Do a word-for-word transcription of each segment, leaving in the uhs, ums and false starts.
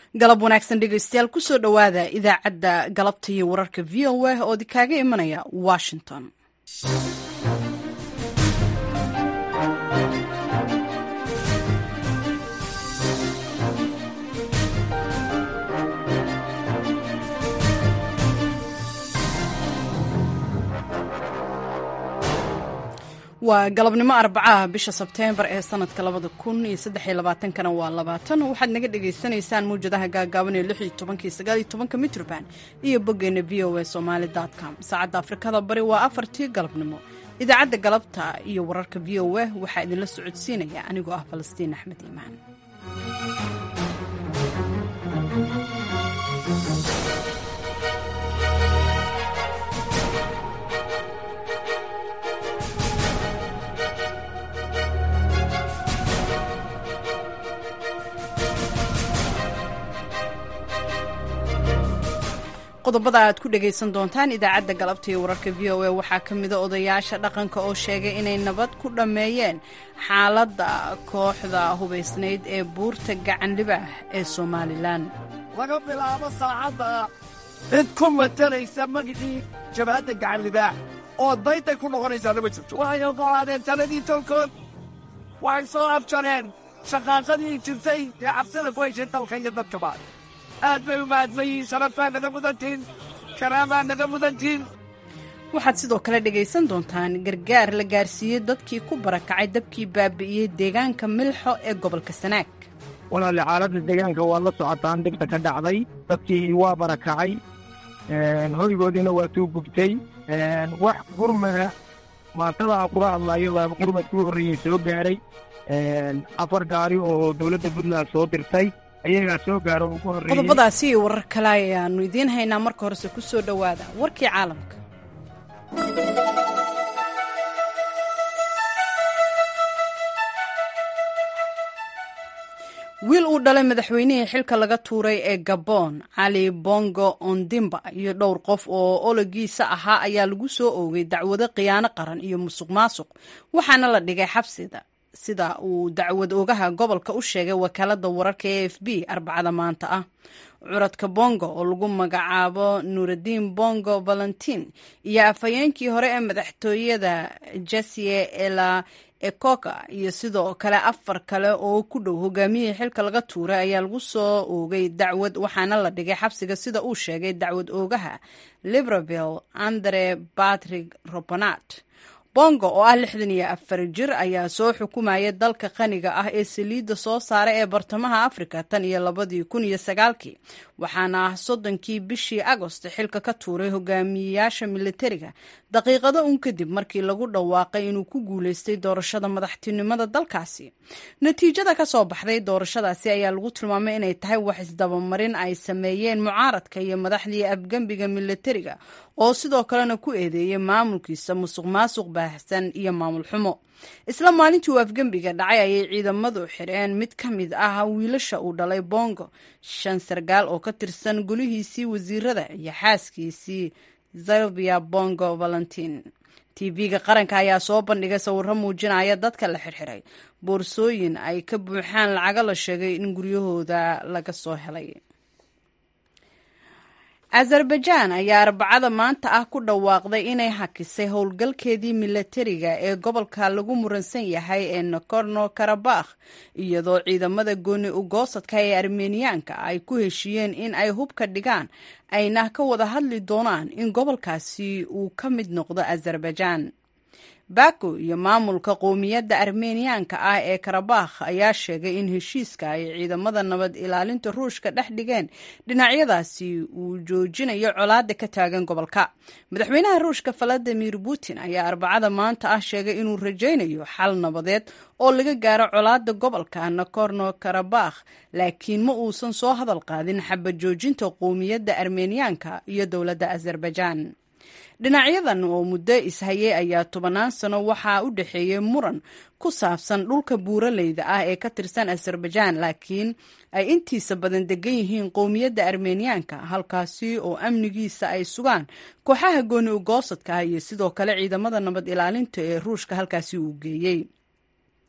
galab wanaagsan dhegaystayaal kusoo dhowaada idaacadda galabta iyo wararka v o a oo idikaaga imanaya washington. waa galabnimo arbacaha bisha sebteembar ee sanadka labada kun iyo saddex iyo labaatankana waa labaatan waxaad naga dhagaysanaysaan mawjadaha gaagaaban ee lix iyo tobankii sagaal iyo tobanka mitroband iyo boggeena v o a somali dot com. saacadda afrikada bari waa afartii galabnimo. idaacadda galabta iyo wararka v o a waxaa idinla socodsiinaya anigoo ah falastiin axmed iimaan. qodobada aad ku dhagaysan doontaan idaacadda galabta iyo wararka v o a waxaa ka mida odayaasha dhaqanka oo sheegay inay nabad ku dhammeeyeen xaaladda kooxda hubaysnayd ee buurta gacanlibah ee somalilan. laga bilaabo saacadda cid ku matanaysa magicii jabhadda gacanlibaax oo dayday ku noqonaysaa nama jirto. waxay oggolaadeen taladii tolkood, waxay soo abjareen shaqaaqadii jirtay ee cabsida ku heshay dalka iyo dadkaba. aad bay u mahadsanyihiin, sharafaa naga mudantiin, karaamaa naga mudantiin. waxaad sidoo kale dhegaysan doontaan gargaar la gaarsiiyey dadkii ku barakacay dabkii baabi'iyey deegaanka milxo ee gobolka sanaag. walaali xaaladda deegaanka waa la socotaan, dhibta ka dhacday, dadkii waa barakacay, hoygoodiina waa tuu gubtay. wax gurmada maantada aan kula hadlayo waa gurmadkii horreeyey soo gaaray, afar gaari oo dowladda puntland soo dirtay ayagaa soo gaaro ugu horreeyey. qodobadaasi iyo warar kale ayaannu idiin haynaa. marka horese ku soo dhowaada warkii caalamka. wiil uu dhalay madaxweynihii xilka laga tuuray ee gabon cali bongo ondimba iyo dhowr qof oo ologiisa ahaa ayaa lagu soo oogay dacwado khiyaano qaran iyo musuq maasuq, waxaana la dhigay xabsida sida uu dacwad oogaha gobolka u sheegay wakaalada wararka e f b arbacada maanta ah. curadka bongo oo lagu magacaabo nuuraddiin bongo valentin iyo afhayeenkii hore ee madaxtooyada jasie ela ekoka iyo sidoo kale afar kale oo ku dhow hogaamiyihii xilka laga tuuray ayaa lagu soo oogay dacwad, waxaana la dhigay xabsiga sida uu sheegay dacwad oogaha libreville andre patrick robanat. bongo oo ah lixdan iyo afar jir ayaa soo xukumaya dalka qaniga ah ee saliidda soo saara ee bartamaha afrika tan iyo labadii kun iyo sagaalkii, waxaana ah soddonkii bishii agost xilka ka tuuray hogaamiyeyaasha militariga daqiiqado un kadib markii lagu dhawaaqay inuu ku guulaystay doorashada madaxtinimada dalkaasi. natiijada ka soo baxday doorashadaasi ayaa lagu tilmaamay inay tahay wax isdabamarin ay sameeyeen mucaaradka iyo madaxdii afgembiga militariga oo sidoo kalena ku eedeeyay maamulkiisa musuq maasuq baahsan iyo maamul xumo. isla maalintii uu afgembiga dhacay ayay ciidamadu xireen mid ka mid ah wiilasha uu dhalay bongo, shan sargaal oo ka tirsan golihiisii wasiirada iyo xaaskiisii zalvia bongo valentin. tv-ga qaranka ayaa soo bandhigay sawirro muujinaya dadka la xirxiray, boorsooyin ay ka buuxaan lacago la sheegay in guryahooda laga soo helay. azerbaijan ayaa arbacada maanta ah ku dhawaaqday inay hakisay howlgalkeedii milatariga ee gobolka lagu muransan yahay ee nagorno karabakh, iyadoo ciidamada gooni ugoosadka ee armeniyaanka ay ku heshiiyeen in ay hubka dhigaan ayna ka wada hadli doonaan in gobolkaasi uu ka mid noqdo azerbaijan. baku iyo maamulka qowmiyadda armeniyaanka ah ee karabakh ayaa sheegay in heshiiska ay ciidamada nabad ilaalinta ruushka dhex dhigeen dhinacyadaasi uu joojinayo colaada ka taagan gobolka. madaxweynaha ruushka valadimir putin ayaa arbacada maanta ah sheegay inuu rajaynayo xal nabadeed oo laga gaaro colaada gobolka nagorno karabakh, laakiin ma uusan soo hadal qaadin xabad joojinta qowmiyadda armeniyaanka iyo dowladda azerbaijan. dhinacyadan oo muddo ishayay ayaa tobannaan sano waxaa u dhexeeyey muran ku saabsan dhulka buuraleyda ah ee ka tirsan azerbaijan, laakiin ay intiisa badan degan yihiin qowmiyadda armeniyaanka, halkaasi oo amnigiisa ay sugaan kooxaha gooni ugoosadka ah iyo sidoo kale ciidamada nabad ilaalinta ee ruushka halkaasi uu geeyey.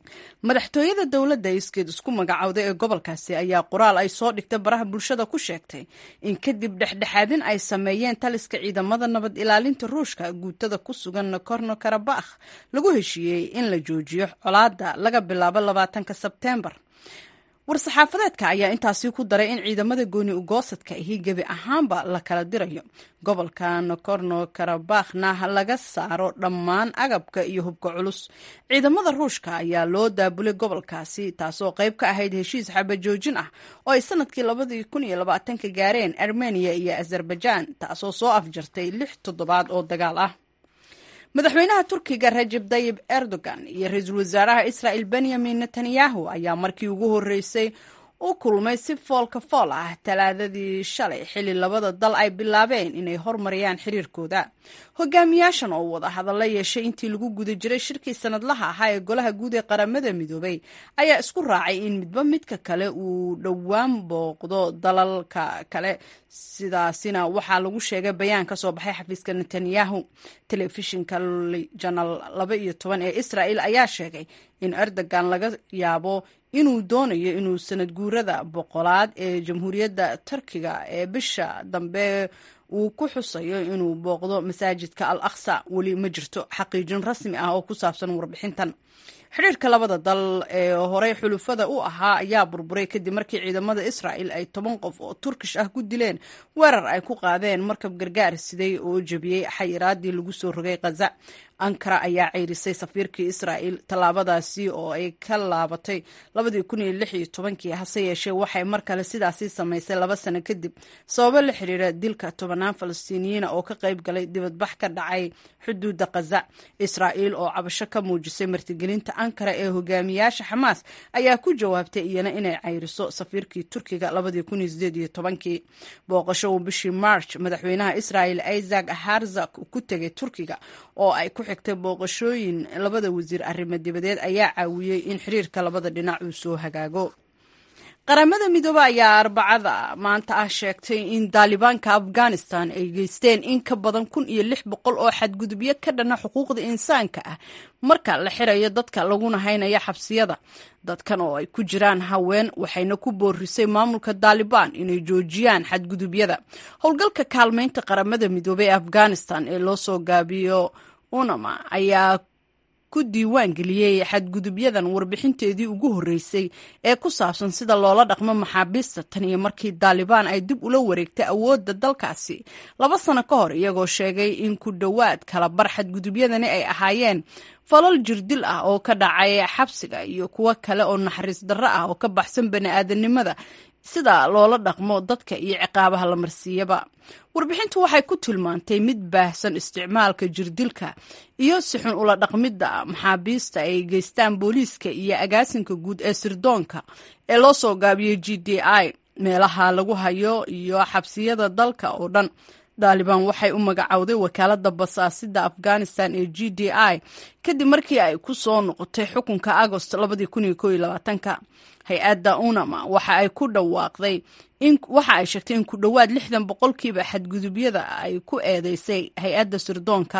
madaxtooyada dowladda iskeed isku magacowday ee gobolkaasi ayaa qoraal ay soo dhigtay baraha bulshada ku sheegtay in kadib dhexdhexaadin ay sameeyeen taliska ciidamada nabad ilaalinta ruushka guutada ku sugan Nagorno Karabakh lagu heshiiyey in la joojiyo colaadda laga bilaabo labaatanka Sebteembar. war-saxaafadeedka ayaa intaasi ku daray in ciidamada gooni ugoosadka ahi gebi ahaanba la kala dirayo gobolka Nagorno Karabakhna laga saaro dhammaan agabka iyo hubka culus. ciidamada ruushka ayaa loo daabulay gobolkaasi taasoo qayb ka ahayd heshiis xabajoojin ah oo ay sanadkii labadii kun iyo labaatanka gaareen Armenia iyo Azerbaijan taasoo soo afjartay lix toddobaad oo dagaal ah. madaxweynaha Turkiga Recep Tayyip Erdogan iyo ra'iisul wasaaraha Israel Benjamin Netanyahu ayaa markii ugu horeysay u kulmay si foolka fool ah talaadadii shalay xilli labada dal ay bilaabeen inay hormariyaan xiriirkooda. hogaamiyaashan oo wada hadalla yeeshay intii lagu guda jiray shirkii sanadlaha ahaa ee golaha guud ee qaramada midoobay ayaa isku raacay in midba midka kale uu dhowaan booqdo dalalka kale. sidaasina waxaa lagu sheegay bayaan ka soo baxay xafiiska Netanyahu. telefishinka Channel laba iyo toban ee Israel ayaa sheegay in Erdogan laga yaabo inuu doonayo inuu sanad guurada boqolaad ee jamhuuriyadda Turkiga ee bisha dambe uu ku xusayo inuu booqdo masaajidka Al Aqsa. weli ma jirto xaqiijin rasmi ah oo ku saabsan warbixintan. xiriirka labada dal ee horey xulufada u ahaa ayaa burburay kadib markii ciidamada Israel ay toban qof oo Turkish ah ku dileen weerar ay ku qaadeen markab gargaar siday oo jabiyey xayiraadii lagu soo rogay Gaza. Ankara ayaa ceyrisay safiirkii Israel tallaabadaasi oo ay ka laabatay labadii kun iyo lix iyo tobankii hase yeeshee waxay mar kale sidaasi samaysay laba sano kadib sababo la xiriira dilka tobanaan Falastiiniyiin oo ka qayb galay dibadbax ka dhacay xuduudda Gaza. Israel oo cabasho ka muujisay martigelinta Ankara ee hogaamiyaasha Xamaas ayaa ku jawaabtay iyana inay ceyriso safiirkii Turkiga labadii kun iyo siddeed iyo tobankii. booqasho uu bishii March madaxweynaha Israel Isaac Herzog ku tegay Turkiga oo ay ku xigtay booqashooyin labada wasiir arrimo dibadeed ayaa caawiyey in xiriirka labada dhinac uu soo hagaago. qaramada midoobe ayaa arbacada maanta ah sheegtay in Daalibaanka Afghanistan ay geysteen in ka badan kun iyo lix boqol oo xadgudubyo ka dhana xuquuqda insaanka ah marka la xirayo dadka laguna haynaya xabsiyada. dadkan oo ay ku jiraan haween waxayna ku boorisay maamulka Taliban inay joojiyaan xadgudubyada. howlgalka kaalmeynta qaramada midoobe ee Afghanistan ee loo soo gaabiyo UNAMA ayaa ku diiwaan geliyey xadgudubyadan warbixinteedii ugu horeysay ee ku saabsan sida loola dhaqmo maxaabiista tan iyo markii Taliban ay dib ula wareegtay awoodda dalkaasi laba sano ka hor iyagoo sheegay in ku dhowaad kala bar xadgudubyadani ay ahaayeen falal jirdil ah oo ka dhacay xabsiga iyo kuwo kale oo naxariis darro ah oo ka baxsan bani'aadanimada sida loola dhaqmo dadka iyo ciqaabaha la marsiiyaba. warbixintu waxay ku tilmaantay mid baahsan isticmaalka jirdilka iyo si xun ula dhaqmidda maxaabiista ay geystaan booliiska iyo agaasinka guud ee sirdoonka ee loo soo gaabiyey G D I meelaha lagu hayo iyo xabsiyada dalka oo dhan. Taliban waxay u magacowday wakaaladda basaasida Afghanistan ee G D I kadib markii ay ku soo noqotay xukunka Agost labadii kun iyo kow iyo labaatanka. hay-adda UNAMA waxa ay ku dhawaaqday in waxa ay sheegtay in ku dhowaad lixdan boqolkiiba xadgudubyada ay ku eedeysay hay-adda sirdoonka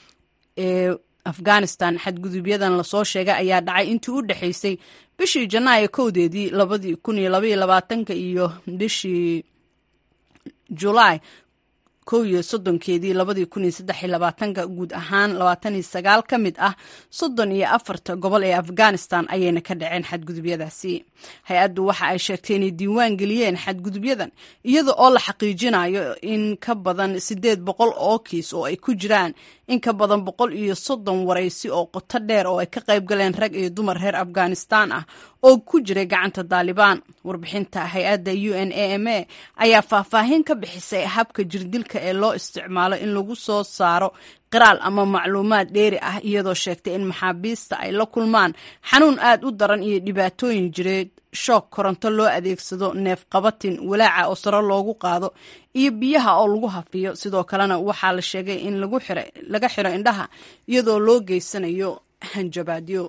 ee Afghanistan. xadgudubyadan lasoo sheegay ayaa dhacay intii u dhaxaysay bishii Janaayo kowdeedii labadii kun iyo laba iyo labaatanka iyo bishii July kow iyo soddonkeedii labadii kun iyo saddex iyo labaatanka. guud ahaan labaatan iyo sagaal ka mid ah soddon iyo afarta gobol ee Afghanistan ayayna ka dhaceen xadgudubyadaasi. hay-addu waxa ay sheegtay inay diiwaan geliyeen xadgudubyadan iyada oo la xaqiijinayo in ka badan siddeed boqol oo kiis oo ay ku jiraan in ka badan boqol iyo soddon waraysi oo qoto dheer oo ay ka qayb galeen rag iyo dumar reer Afghanistan ah oo ku jiray gacanta Taliban. warbixinta hay-adda U N A M A ayaa faahfaahin ka bixisay habka jirdilka ee loo isticmaalo in lagu soo saaro qiraal ama macluumaad dheeri ah iyadoo sheegtay in maxaabiista ay la kulmaan xanuun aad u daran iyo dhibaatooyin jireed, shoog koronto loo adeegsado, neef qabatin, walaaca oo sare loogu qaado iyo biyaha oo lagu hafiyo. sidoo kalena waxaa la sheegay in lagu xiray laga xiro indhaha iyadoo loo geysanayo hanjabaadyo.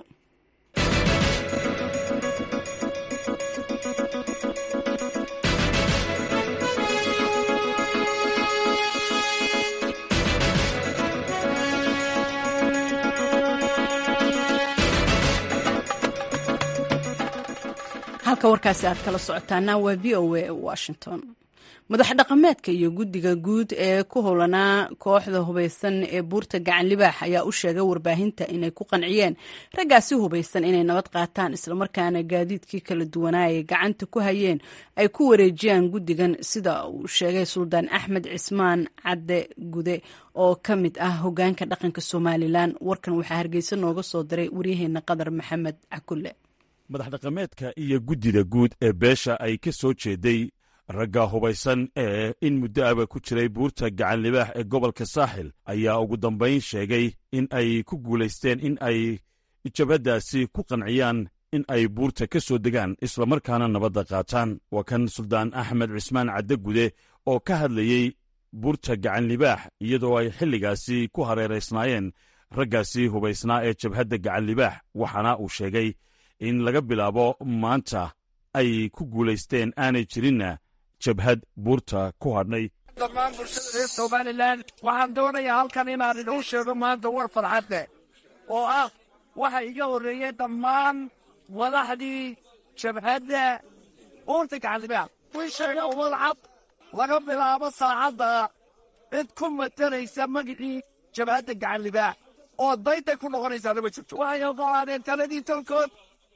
halka warkaasi aad kala socotaana waa v o a washington. madax dhaqameedka iyo guddiga guud ee ku howlanaa kooxda hubaysan ee buurta gacan libaax ayaa u sheegay warbaahinta inay ku qanciyeen raggaasi hubaysan inay nabad qaataan islamarkaana gaadiidkii kala duwanaa ay gacanta ku hayeen ay ku wareejiyaan guddigan, sida uu sheegay suldaan axmed cismaan cadde gude oo ka mid ah hogaanka dhaqanka somalilan. warkan waxaa hargeysa nooga soo diray waryaheena qadar maxamed cakulle. madax dhaqameedka iyo guddida guud ee beesha ay ka soo jeeday ragga hubaysan ee in muddo aba ku jiray buurta gacan libaax ee gobolka saaxil ayaa ugu dambayn sheegay in ay ku guulaysteen in ay jabhaddaasi ku qanciyaan in ay buurta ka soo degaan islamarkaana nabadda qaataan. waa kan suldaan axmed cismaan cadde gude oo ka hadlayey buurta gacan libaax iyadoo ay xilligaasi ku hareeraysnaayeen raggaasi hubaysnaa ee jabhadda gacan libaax, waxaana uu sheegay in laga bilaabo maanta ay ku guulaysteen aanay jirinna jabhad buurta ku hadhnay. dhammaan bulshada reer somalilan waxaan doonayaa halkan inaan idin sheego maanta war farxad leh oo ah waxa iga horreeyey dhammaan madaxdii jabhadda buurta gacan libaax. wii sheega umad cad laga bilaabo saacadda cid ku matalaysa magicii jabhadda gacan libaax oo dayday ku noqonaysaana ma jirto. waxay oggolaadeen taladii tolkood,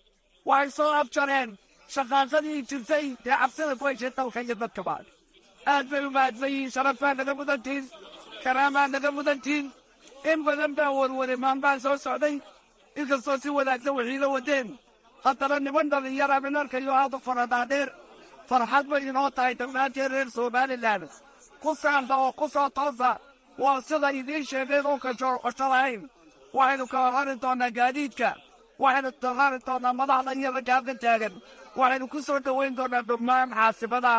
waxay soo abjareen shaqaaqadii jirtay dee cabsida ku heshay dalka iyo dadka baa aad bay u mahadsan yihiin. sharafbaa naga mudantiin, karaamaa naga mudantiin. in badan baa warware maanbaan soo socday, inkastoo si wanaagsan wixiila wadeen, haddana niman dhallinyara minarkayo aad u faradhaadheer. farxad bay inoo tahay dhammaanteen reer somalilan. ku saanta oo ku soo toosa, waa sida idiin sheegeen oo kasoo qosho lahayn. waxaynu kala rari doonnaa gaadiidka, waxaynu daraari doonnaa madaxda iyo raggaadka taagan, waxaynu ku soo dhoweyn doonnaa dhammaan xaasibada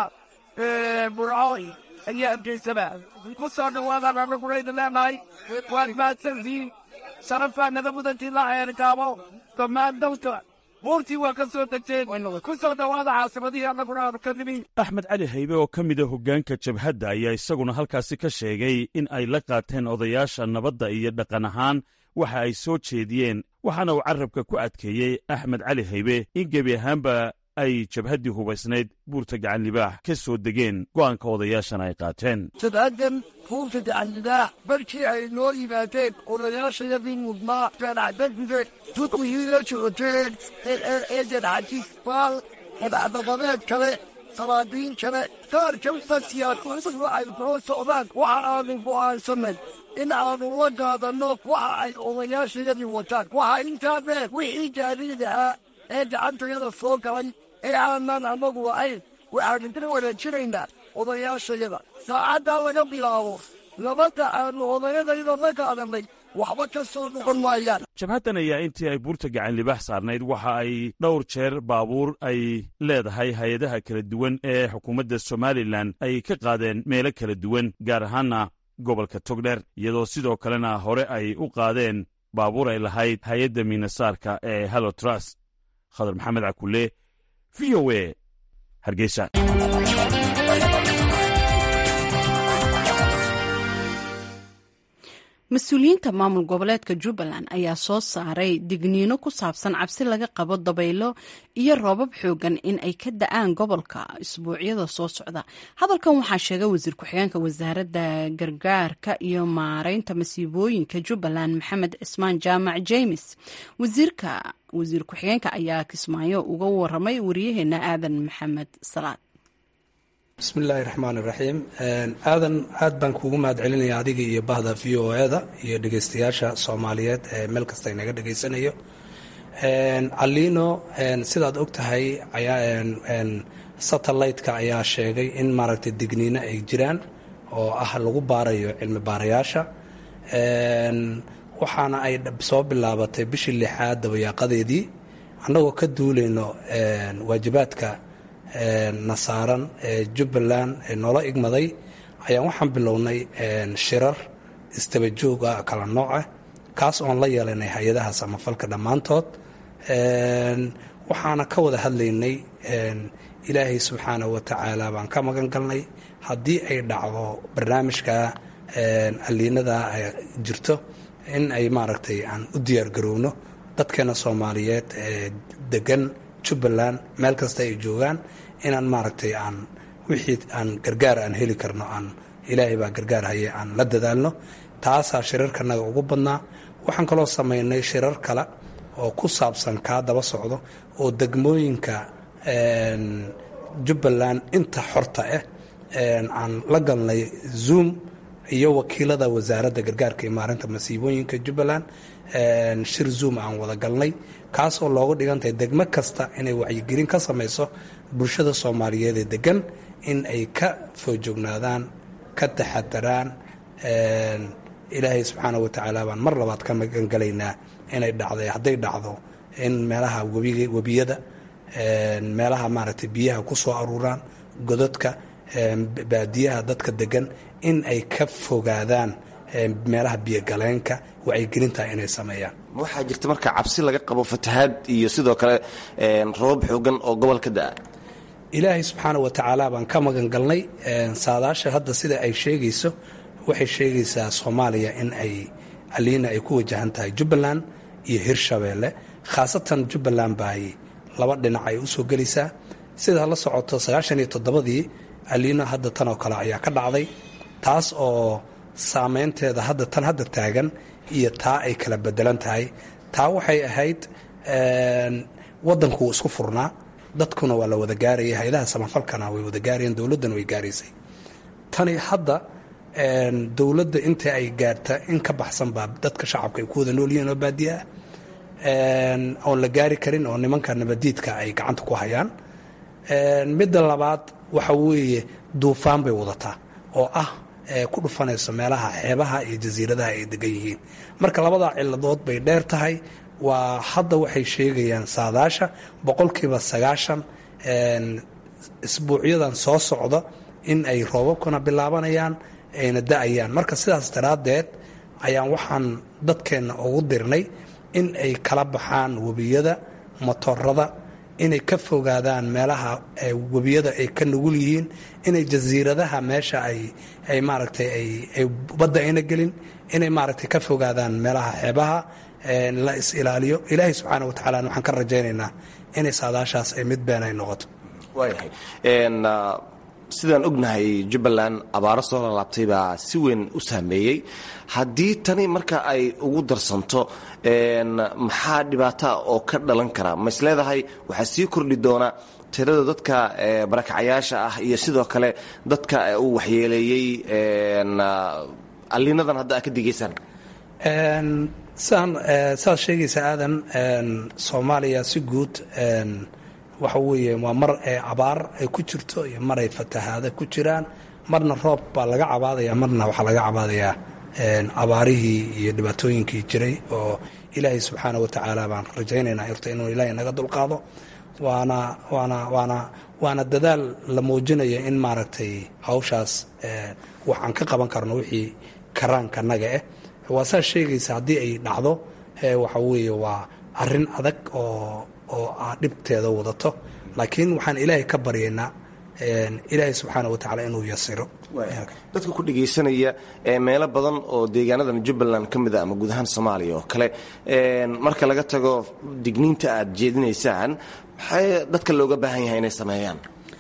burcooy iyo hargeysaba. ku soo dhowaadaan annaguna leenahay waad mahadsantihiin. sharafaa naga mudantiin la xeergaabo dhammaan dalka buurtii waa ka soo degteen. ku soo dhowaada xaasibadihii annaguna aanu ka nimi. axmed cali haybe oo ka mida hoggaanka jabhadda ayaa isaguna halkaasi ka sheegay in ay la qaateen odayaasha nabadda iyo dhaqan ahaan waxa ay soo jeediyeen, waxaana uu carrabka ku adkeeyey axmed cali haybe in gebi ahaanba ay jabhaddii hubaysnayd buurta gacan libaax ka soo degeen go'aanka odayaashana ay qaateen. jabhaddan buurta gacan libaax markii ay noo yimaadeen odayaashayadii mudnaa ganacdagide dudwihii la joogteen eedan xajiisbaal madaxdaqameed kale salaadiin kale qaar kamida siyaasadu ay soo socdaan. waxa aanu go'aansanay in aanu la qaadanno waxa ay odayaashayadii wataan. waxaa intaa dheer wixii gaadiid ahaa ee gacantayada soo galay ee aanan annagu ahayn waxaanu ka wanaajinaynaa odayaashayada. saacaddaa laga bilaabo nabadda aanu odayadayda la qaadannay waxba ka soo noqon maayaan. jabhaddan ayaa intii ay buurta gacan libaax saarnayd waxa ay dhowr jeer baabuur ay leedahay hay-adaha kala duwan ee xukuumadda somalilan ay ka qaadeen meelo kala duwan, gaar ahaanna gobolka togdheer, iyadoo sidoo kalena hore ay u qaadeen baabuur ay lahayd hay-adda miinasaarka ee halotras. khadar maxamed cakulle, v o a, hargeysa. mas-uuliyiinta maamul goboleedka jubbaland ayaa soo saaray digniino ku saabsan cabsi laga qabo dabaylo iyo roobab xoogan in ay ka da-aan gobolka isbuucyada soo socda. hadalkan waxaa sheegay wasiir ku-xigeenka wasaaradda gargaarka iyo maareynta masiibooyinka jubbaland maxamed cismaan jaamac james. wasiirka wasiir ku-xigeenka ayaa kismaayo uga waramay wariyaheena aadan maxamed salaad. bismillaahi raxmaani raxiim. aadan aad baan kuugu mahad celinaya adiga iyo bahda v o eda iyo dhegeystayaasha soomaaliyeed ee meel kasta inaga dhegeysanayo. alino sidaad og tahay satellite-ka ayaa sheegay in maaragtay digniino ay jiraan oo ah lagu baarayo cilmi baarayaasha, waxaana ay soo bilaabatay bishii lixaad dabayaaqadeedii. annagoo ka duulayno waajibaadka nasaaran ee jubbaland ee noola igmaday ayaan waxaan bilownay shirar isdabajoog ah kala nooca, kaas oon la yeelanay hay-adaha samafalka dhammaantood. waxaana ka wada hadlaynay ilaahay subxaanahu wa tacaala baan ka magan galnay haddii ay dhacdo barnaamijka aliinada ay jirto in ay maaragtay aan u diyaargarowno dadkeena soomaaliyeed ee degan jubbaland meel kasta ay joogaan inaan maaragtay aan wixii aan gargaar aan heli karno aan ilaahay baa gargaar haye aan la dadaalno. taasaa shirarkanaga ugu badnaa. waxaan kaloo samaynay shirar kale oo ku saabsan kaa daba socdo oo degmooyinka jubbaland inta xorta ah aan la galnay zoom iyo wakiilada wasaaradda gargaarka iyo maarinta masiibooyinka jubbaland shir zoom aan wada galnay, kaasoo loogu dhigantahay degmo kasta inay wacyigelin ka samayso bulshada soomaaliyeed ee degan in ay ka foojognaadaan, ka taxadaraan. ilaahay subxaana wa tacaala baan mar labaad ka magangalaynaa inay dhacday hadday dhacdo in meelaha webiyada meelaha maaragtay biyaha ku soo aruuraan, godadka baadiyaha dadka degan in ay ka fogaadaan meelaha biyogaleenka, wacyigelinta inay sameeyaan. waxaa jirta marka cabsi laga qabo fatahaad iyo sidoo kale roobab xoogan oo gobolka da'a. ilaahay subxaana wa tacaala baan ka magan galnay. saadaasha hadda sida ay sheegayso waxay sheegaysaa soomaaliya in ay aliina ay ku wajahan tahay jubbaland iyo hirshabeelle, khaasatan jubbaland baay laba dhinac ay u soo gelaysaa. sida la socoto sagaashan iyo toddobadii aliina hadda tan oo kale ayaa ka dhacday, taas oo saameynteeda hadda tan hadda taagan iyo taa ay kala bedelan tahay. taa waxay ahayd waddanku wuu isku furnaa, dadkuna waa la wada gaarayay, hay-adaha samafalkana way wada gaarayeen, dowladdana way gaaraysay. tani hadda dowladda inta ay gaarta in ka baxsan baa dadka shacabka ay ku wada nool yihiin oo baadiya ah oon la gaari karin oo nimanka nabadiidka ay gacanta ku hayaan. midda labaad waxa weeye duufaan bay wadataa oo ah ku dhufanayso meelaha xeebaha iyo jasiiradaha ay degan yihiin. marka labadaa ciladood bay dheer tahay. waa hadda waxay sheegayaan saadaasha boqolkiiba sagaashan isbuucyadan soo socda in ay roobabkuna bilaabanayaan ayna da-ayaan. marka sidaas daraaddeed ayaan waxaan dadkeenna ugu dirnay in ay kala baxaan webiyada, motorada, inay ka fogaadaan meelaha webiyada ay ka nugul yihiin, inay jasiiradaha meesha ay ay maaragtay ay badda ayna gelin, inay maaragtay ka fogaadaan meelaha xeebaha, la is ilaaliyo. ilaahay subxaana wa tacaala waxaan ka rajaynaynaa inay saadaashaas ay mid been ay noqoto. waayahay sidaan ognahay jubbaland abaaro soo lalaabtay baa si weyn u saameeyey. haddii tani marka ay ugu darsanto maxaa dhibaata oo ka dhalan kara? ma is leedahay waxaa sii kordhi doona tirada dadka barakacayaasha ah iyo sidoo kale dadka uu waxyeeleeyey aliinadan hadda aad ka digaysaan? saan saad sheegaysa aadan, soomaaliya si guud waxa weeye waa mar ay abaar ay ku jirto iyo mar ay fatahaada ku jiraan, marna roob baa laga cabaadaya, marna waxaa laga cabaadayaa abaarihii iyo dhibaatooyinkii jiray oo ilaahay subxaana wa tacaala baan rajaynaynaa irta inuu ilaahay naga dulqaado. waana waana waana waana dadaal la muujinaya in maaragtay hawshaas waxaan ka qaban karno wixii karaanka naga ah. waa saa sheegaysa haddii ay dhacdo waxa weeye waa arrin adag oo oo aa dhibteeda wadato, laakiin waxaan ilaahay ka baryaynaa ilaahay subxaana wa tacaala inuu yasiro. dadka ku dhegaysanaya meelo badan oo deegaanadan jubbaland ka mid a ama guud ahaan soomaaliya oo kale, marka laga tago digniinta aad jeedinaysaan, maxay dadka looga baahan yahay inay sameeyaan?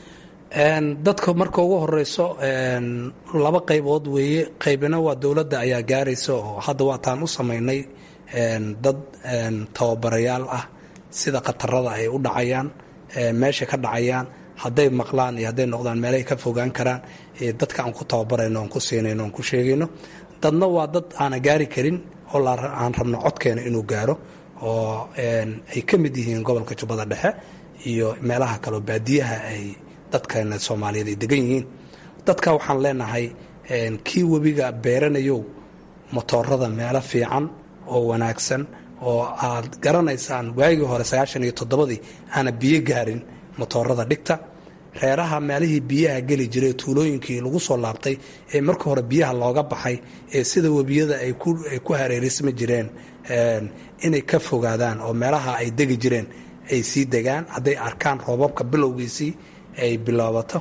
dadka marka ugu horeyso laba qaybood weeye. qaybina waa dowladda ayaa gaaraysa oo hadda waataan u samaynay dad tababarayaal ah sida khatarada ay u dhacayaan, meesha ka dhacayaan, hadday maqlaan iyo hadday noqdaan meelahay ka fogaan karaan, dadka aan ku tababarayno oon ku siinayno oon ku sheegayno. dadna waa dad aana gaari karin oo aan rabno codkeena inuu gaaro, oo ay ka mid yihiin gobolka jubbada dhexe iyo meelaha kaleo baadiyaha ay dadkeena soomaaliyeed ay degan yihiin. dadka waxaan leenahay kii webiga beeranayow motoorada meelo fiican oo wanaagsan oo aad garanaysaan waagii hore sagaashan iyo toddobadii aana biyo gaarin motoorada dhigta. reeraha meelihii biyaha geli jiray tuulooyinkii lagu soo laabtay ee marka hore biyaha looga baxay ee sida webiyada ay ku hareerisma jireen inay ka fogaadaan oo meelaha ay degi jireen ay sii degaan hadday arkaan roobabka bilowgiisii ay bilaabato.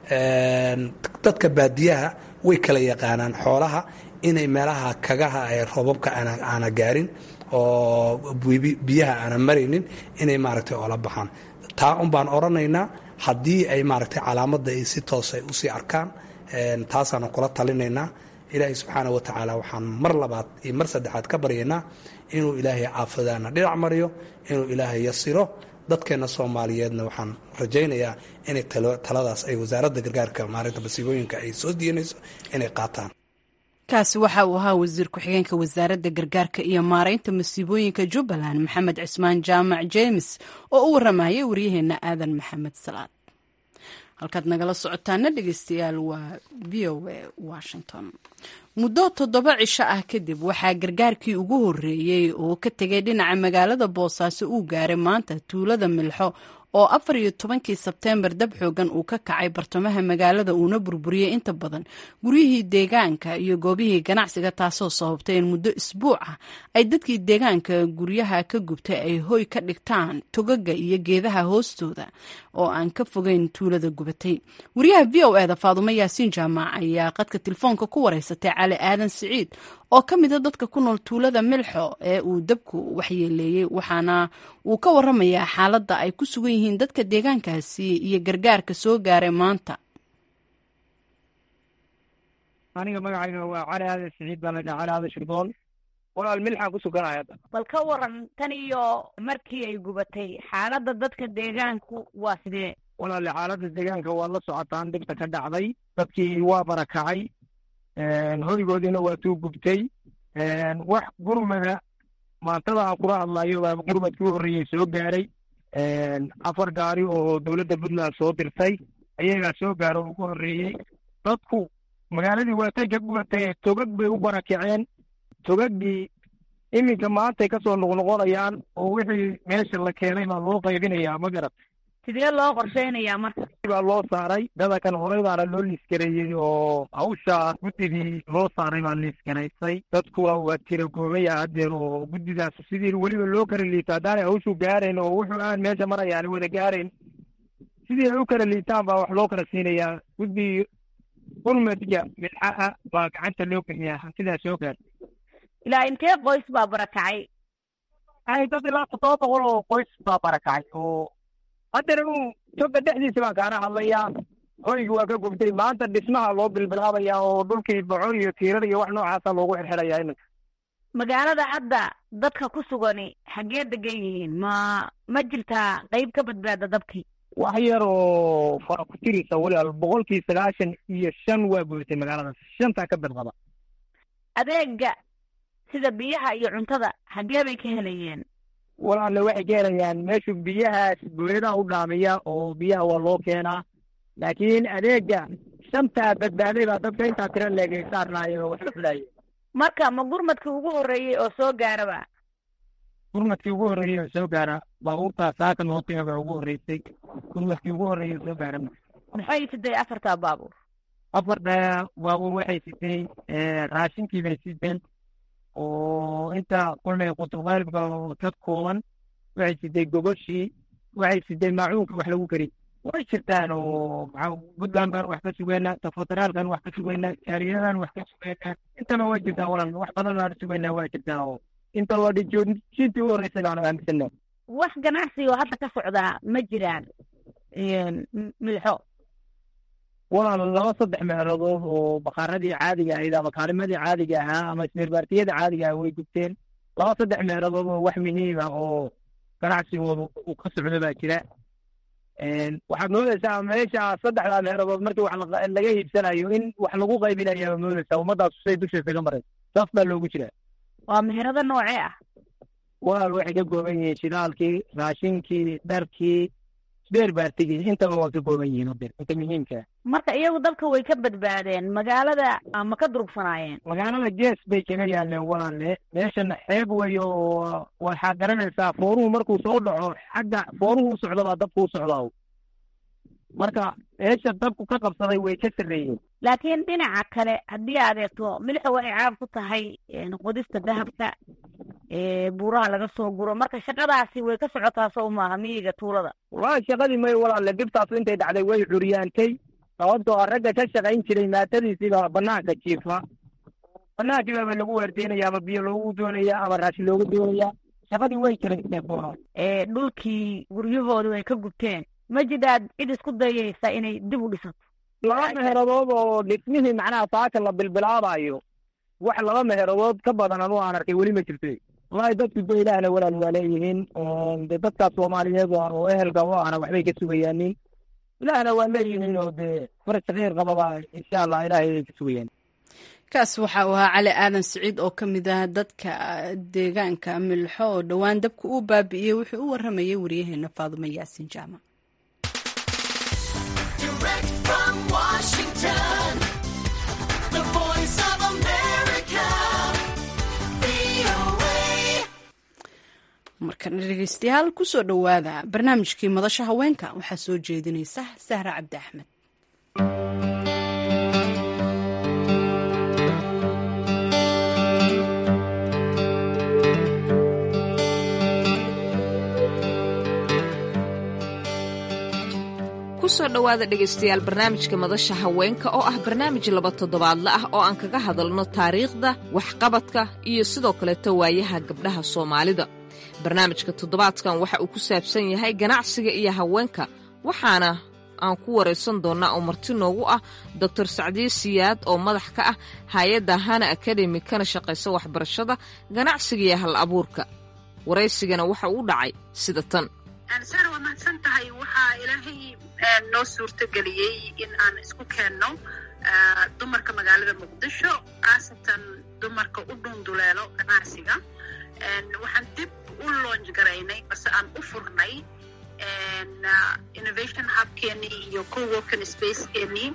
dadka baadiyaha way kala yaqaanaan xoolaha inay meelaha kagaha ee roobabka aana gaarin oo biyaha aana maraynin inay maaragtay oola baxaan. taa un baan oranaynaa haddii ay maaragtay calaamadda ay si toos ay usii arkaan taasaanu kula talinaynaa. ilaahay subxaana wa tacaala waxaan mar labaad iyo mar saddexaad ka baryaynaa inuu ilaahay caafadaana dhinac mariyo, inuu ilaahay yasiro. dadkeenna soomaaliyeedna waxaan rajaynayaa inay taladaas ay wasaaradda gargaarka maareynta masiibooyinka ay soo diinayso inay qaataan. kaasi waxa uu ahaa wasiir ku-xigeenka wasaaradda gargaarka iyo maareynta masiibooyinka jubbaland maxamed cismaan jaamac jeemis oo u waramayay waryaheena aadan maxamed salaad. halkaad nagala socotaana dhegeystayaal waa v o a washington. muddo toddoba cisho ah kadib waxaa gargaarkii ugu horreeyey oo ka tegay dhinaca magaalada boosaaso uu gaaray maanta tuulada milxo oo afar iyo tobankii sebteembar dab xoogan uu ka kacay bartamaha magaalada uuna burburiyey inta badan guryihii deegaanka iyo goobihii ganacsiga, taasoo sababtay in muddo isbuuc ah ay dadkii deegaanka guryaha ka gubtay ay hoy ka dhigtaan togaga iyo geedaha hoostooda oo aan ka fogeyn tuulada gubatay. wariyaha v o eda faadumo yaasiin jaamac ayaa qadka telefoonka ku wareysatay cali aadan siciid oo ka mida dadka ku nool tuulada milxo ee uu dabku waxyeeleeyey, waxaana uu ka waramayaa xaaladda ay ku sugan yihiin dadka deegaankaasi iyo gargaarka soo gaaray maanta. aniga magacayga waa cali aadan siciid baa la dhahaa, cali aadan shirdoon. walaal milxaan ku suganaya. bal ka waran tan iyo markii ay gubatay xaaladda dadka deegaanku waa sidee? walaal xaaladda deegaanka waa la socotaan, dhibta ka dhacday, dadkii waa barakacay, hoygoodiina waa tuu gubtay. wax gurmada maantada aan kula hadlayo baa gurmadkii u horreeyey soo gaaray. afar gaari oo dowladda puntland soo dirtay ayagaa soo gaaro ugu horreeyey. dadku magaaladii waatay ka gubatay, togag bay u barakaceen. togaggii iminka maantay ka soo noqnoqonayaan oo wixii meesha la keenay baa loo qaybinayaa, ma garat. sidee loo qorsheynayaa marka? baa loo saaray dadakan horeydaana loo liiskareeyey oo hawsha guddidii loo saaray baa liiskanaysay. dadku waa tira goobaya haddeer oo guddidaas sidii weliba loo kala liito haddaanay hawshu gaarayn oo wuxuu aan meesha marayaan wada gaarayn, sidii ay u kala liitaan baa wax loo kala siinayaa. guddi gurmadka midxaha baa gacanta loo geliyaa hantidaas soo gaartay. ilaa intee qoys baa barakacay? ay dad ilaa toddoba boqol oo qoys baa barakacay oo haddana uu toga dhexdiisa baan kaana hadlayaa. hoygii waa ka gubtay, maanta dhismaha loo bilbilaabayaa oo dhulkii bocor iyo tiirar iyo wax noocaasa loogu xirxirayaa iminka. magaalada hadda dadka ku sugani xaggee degan yihiin? ma ma jirtaa qayb ka badbaada dabkii? wax yar oo fara ku tirisa walaal, boqolkii sagaashan iyo shan waa gubatay magaaladaas, shantaa ka badqaba. adeega sida biyaha iyo cuntada xaggee bay ka helayeen? walaalle waxay ka helayaan meeshu biyahaas gooyadaha u dhaamiya oo biyaha waa loo keenaa, laakiin adeega shantaa badbaaday baa dadka intaa tira leegay saarnaayo oo wax la filaayay. marka ma gurmadkii ugu horreeyey oo soo gaaraba? gurmadkii ugu horreeyey oo soo gaara baabuurtaa saaka loo teega ugu horreysay. gurmadkii ugu horreeyey oo soo gaara. maxay siday afartaa baabuur? afarta baabuur waxay siday raashinkii bay sideen oo inta kulmay qutubqaalibka ka kooban. waxay siday gogoshii, waxay siday maacuunka wax lagu kari. way jirtaan oo maxaa puntland baan wax ka sugeynaa, tafotaraalkan wax ka sugeynaa, jaariyadan wax ka sugeynaa, intaba waa jirtaa walaal. wax badan baan sugeynaa waa jirtaa oo inta la dhijo jintii u horreysay baan aaminsanaa. wax ganacsi oo hadda ka socdaa ma jiraan milxo? walaal laba saddex meelodood oo bakaaradii caadiga ahayd ama kaalimadii caadiga ahaa ama ismirbaartiyada caadiga ah way gubteen. laba saddex meelodood oo wax muhiim ah oo ganacsigooda uu ka socdo baa jira. waxaad moodaysaa meesha saddexdaa meelodood markii wax laga iibsanayo in wax lagu qaybinayaa moodaysaa ummadaas say dusheesa ka maraysa. saas baa loogu jiraa. waa meherado noocee ah? walaal waxay ka kooban yihiin shidaalkii, raashinkii, dharkii, isbeerbaartigii, intaba waa ka kooban yihiin odeer inta muhiimkaa. marka iyagu dalka way ka badbaadeen, magaalada ma ka durugsanaayeen? magaalada gees bay kaga yaaleen walaalle. meeshana xeeb weyo oo waxaa garanaysaa fooruhu markuu soo dhaco xagga fooruhu u socda baa dabku u socdaa. marka meesha dabku ka qabsaday way ka sarreeyeen. laakiin dhinaca kale haddii aad eegto milixo waxay caab ku tahay qodista dahabka ee buuraha laga soo guro. marka shaqadaasi way ka socotaa soo maaha miyiga tuulada? walaal shaqadii may walaalle, dhibtaas intay dhacday way curyaantay. sababtoo ah ragga ka shaqayn jiray maatadiisiibaa banaanka jiifa. banaankii baaba lagu waardeynaya ama biyo loogu doonaya ama raashin loogu doonaya. shaqadii way kala ee dhulkii guryahooda way ka gubteen ma jidaad cid isku dayaysa inay dib u dhisato laba meheradood oo dhismihii macnaha saaka la bilbilaabayo wax laba meheradood ka badan anuu aan arkay weli ma jirtay wallahi dadku de ilaahna walaal waa leeyihiin de dadkaas soomaaliyeed oo ehelka oo ana waxbay ka sugayaanin ilaahna waa leeyihiin oo de faraj khayr qababa insha allah ilaahay ka sugayaan kaas waxa uu ahaa cali aadan siciid oo ka mid ah dadka deegaanka milxo oo dhowaan dabka uu baabi'iyey wuxuu u waramayay wariyaheena faadumo yaasin jaamac markana dhegeystayaal kusoo dhowaada barnaamijkii madasha haweenka waxaa soo jeedinaysa sahra cabdi axmed kusoo dhowaada dhegaystayaal barnaamijka madasha haweenka oo ah barnaamij laba toddobaadle ah oo aan kaga hadalno taariikhda waxqabadka iyo sidoo kaleeto waayaha gabdhaha soomaalida barnaamijka toddobaadkan waxa uu ku saabsan yahay ganacsiga iyo haweenka waxaana aan ku waraysan doonnaa oo marti noogu ah doctor sacdiye siyaad oo madax ka ah hay-adda hana academy kana shaqaysa waxbarashada ganacsiga iyo hal abuurka waraysigana waxa uu dhacay sida tan saara waa mahadsan tahay waxaa ilaahay noo suurtageliyey in aan isku keenno dumarka magaalada muqdisho khaasatan dumarka u dhunduleelo ganacsiga waxaan dib u loonj garaynay base aan u furnay innovation hubkeenii iyo co-working spacekeenii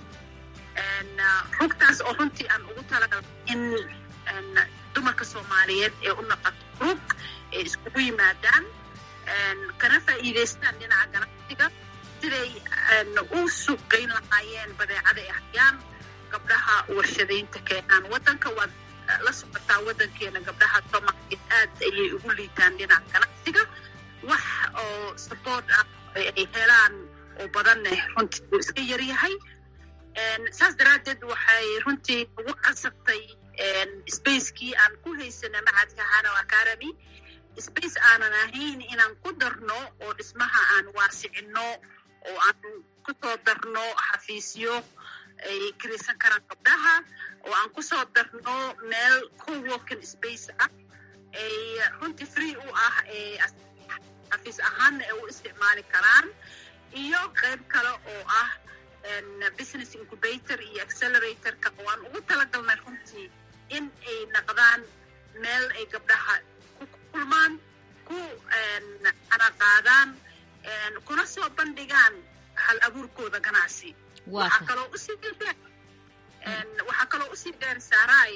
rugtaas oo runtii aan ugu talagalay in dumarka soomaaliyeed ee u noqoto rug ee iskugu yimaadaan kana faa'iidaystaan dhinaca ganacsiga siday u suuqgeyn lahaayeen badeecada ay hayaan gabdhaha warshadaynta keenaan waddanka waad la socotaa waddankeena gabdhaha soomaaliyeed aad ayay ugu liitaan dhinaca ganacsiga wax oo support ah ay helaan oo badanne runtii uu iska yaryahay saas daraaddeed waxay runtii ugu qasabtay spacekii aan ku haysana macadka hana academy space aanan ahayn inaan ku darno oo dhismaha aan waasicinno oo aan ku soo darno xafiisyo ay kiraysan karaan gabdhaha oo aan ku soo darno meel co-working space ah ay runtii free u ah ee xafiis ahaanna ay u isticmaali karaan iyo qayb kale oo ah business incubator iyo acceleratorka oo aan ugu talagalnay runtii in ay naqdaan meel ay gabdhaha kulmaan ku anaqaadaan kuna soo bandhigaan hal abuurkooda ganacsi waxaa kaloo usii dheer waxaa kaloo usii dheer saaray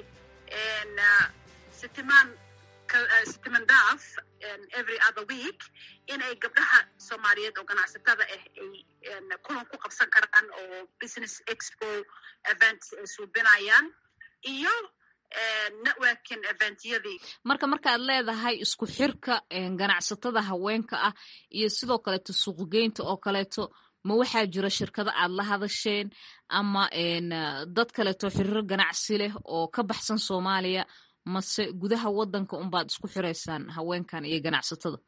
sitimaan sitiman daaf every other week in ay gabdhaha soomaaliyeed oo ganacsatada ah ay kulan ku qabsan karaan oo business expo events ay suubinayaan iyo networking eventyadii marka markaad leedahay isku xirka ganacsatada haweenka ah iyo sidoo kaleeto suuqgeynta oo kaleeto ma waxaa jira shirkado aad la hadasheen ama dad kaleeto xiriiro ganacsi leh oo ka baxsan soomaaliya mase gudaha waddanka unbaad isku xiraysaan haweenkan iyo ganacsatada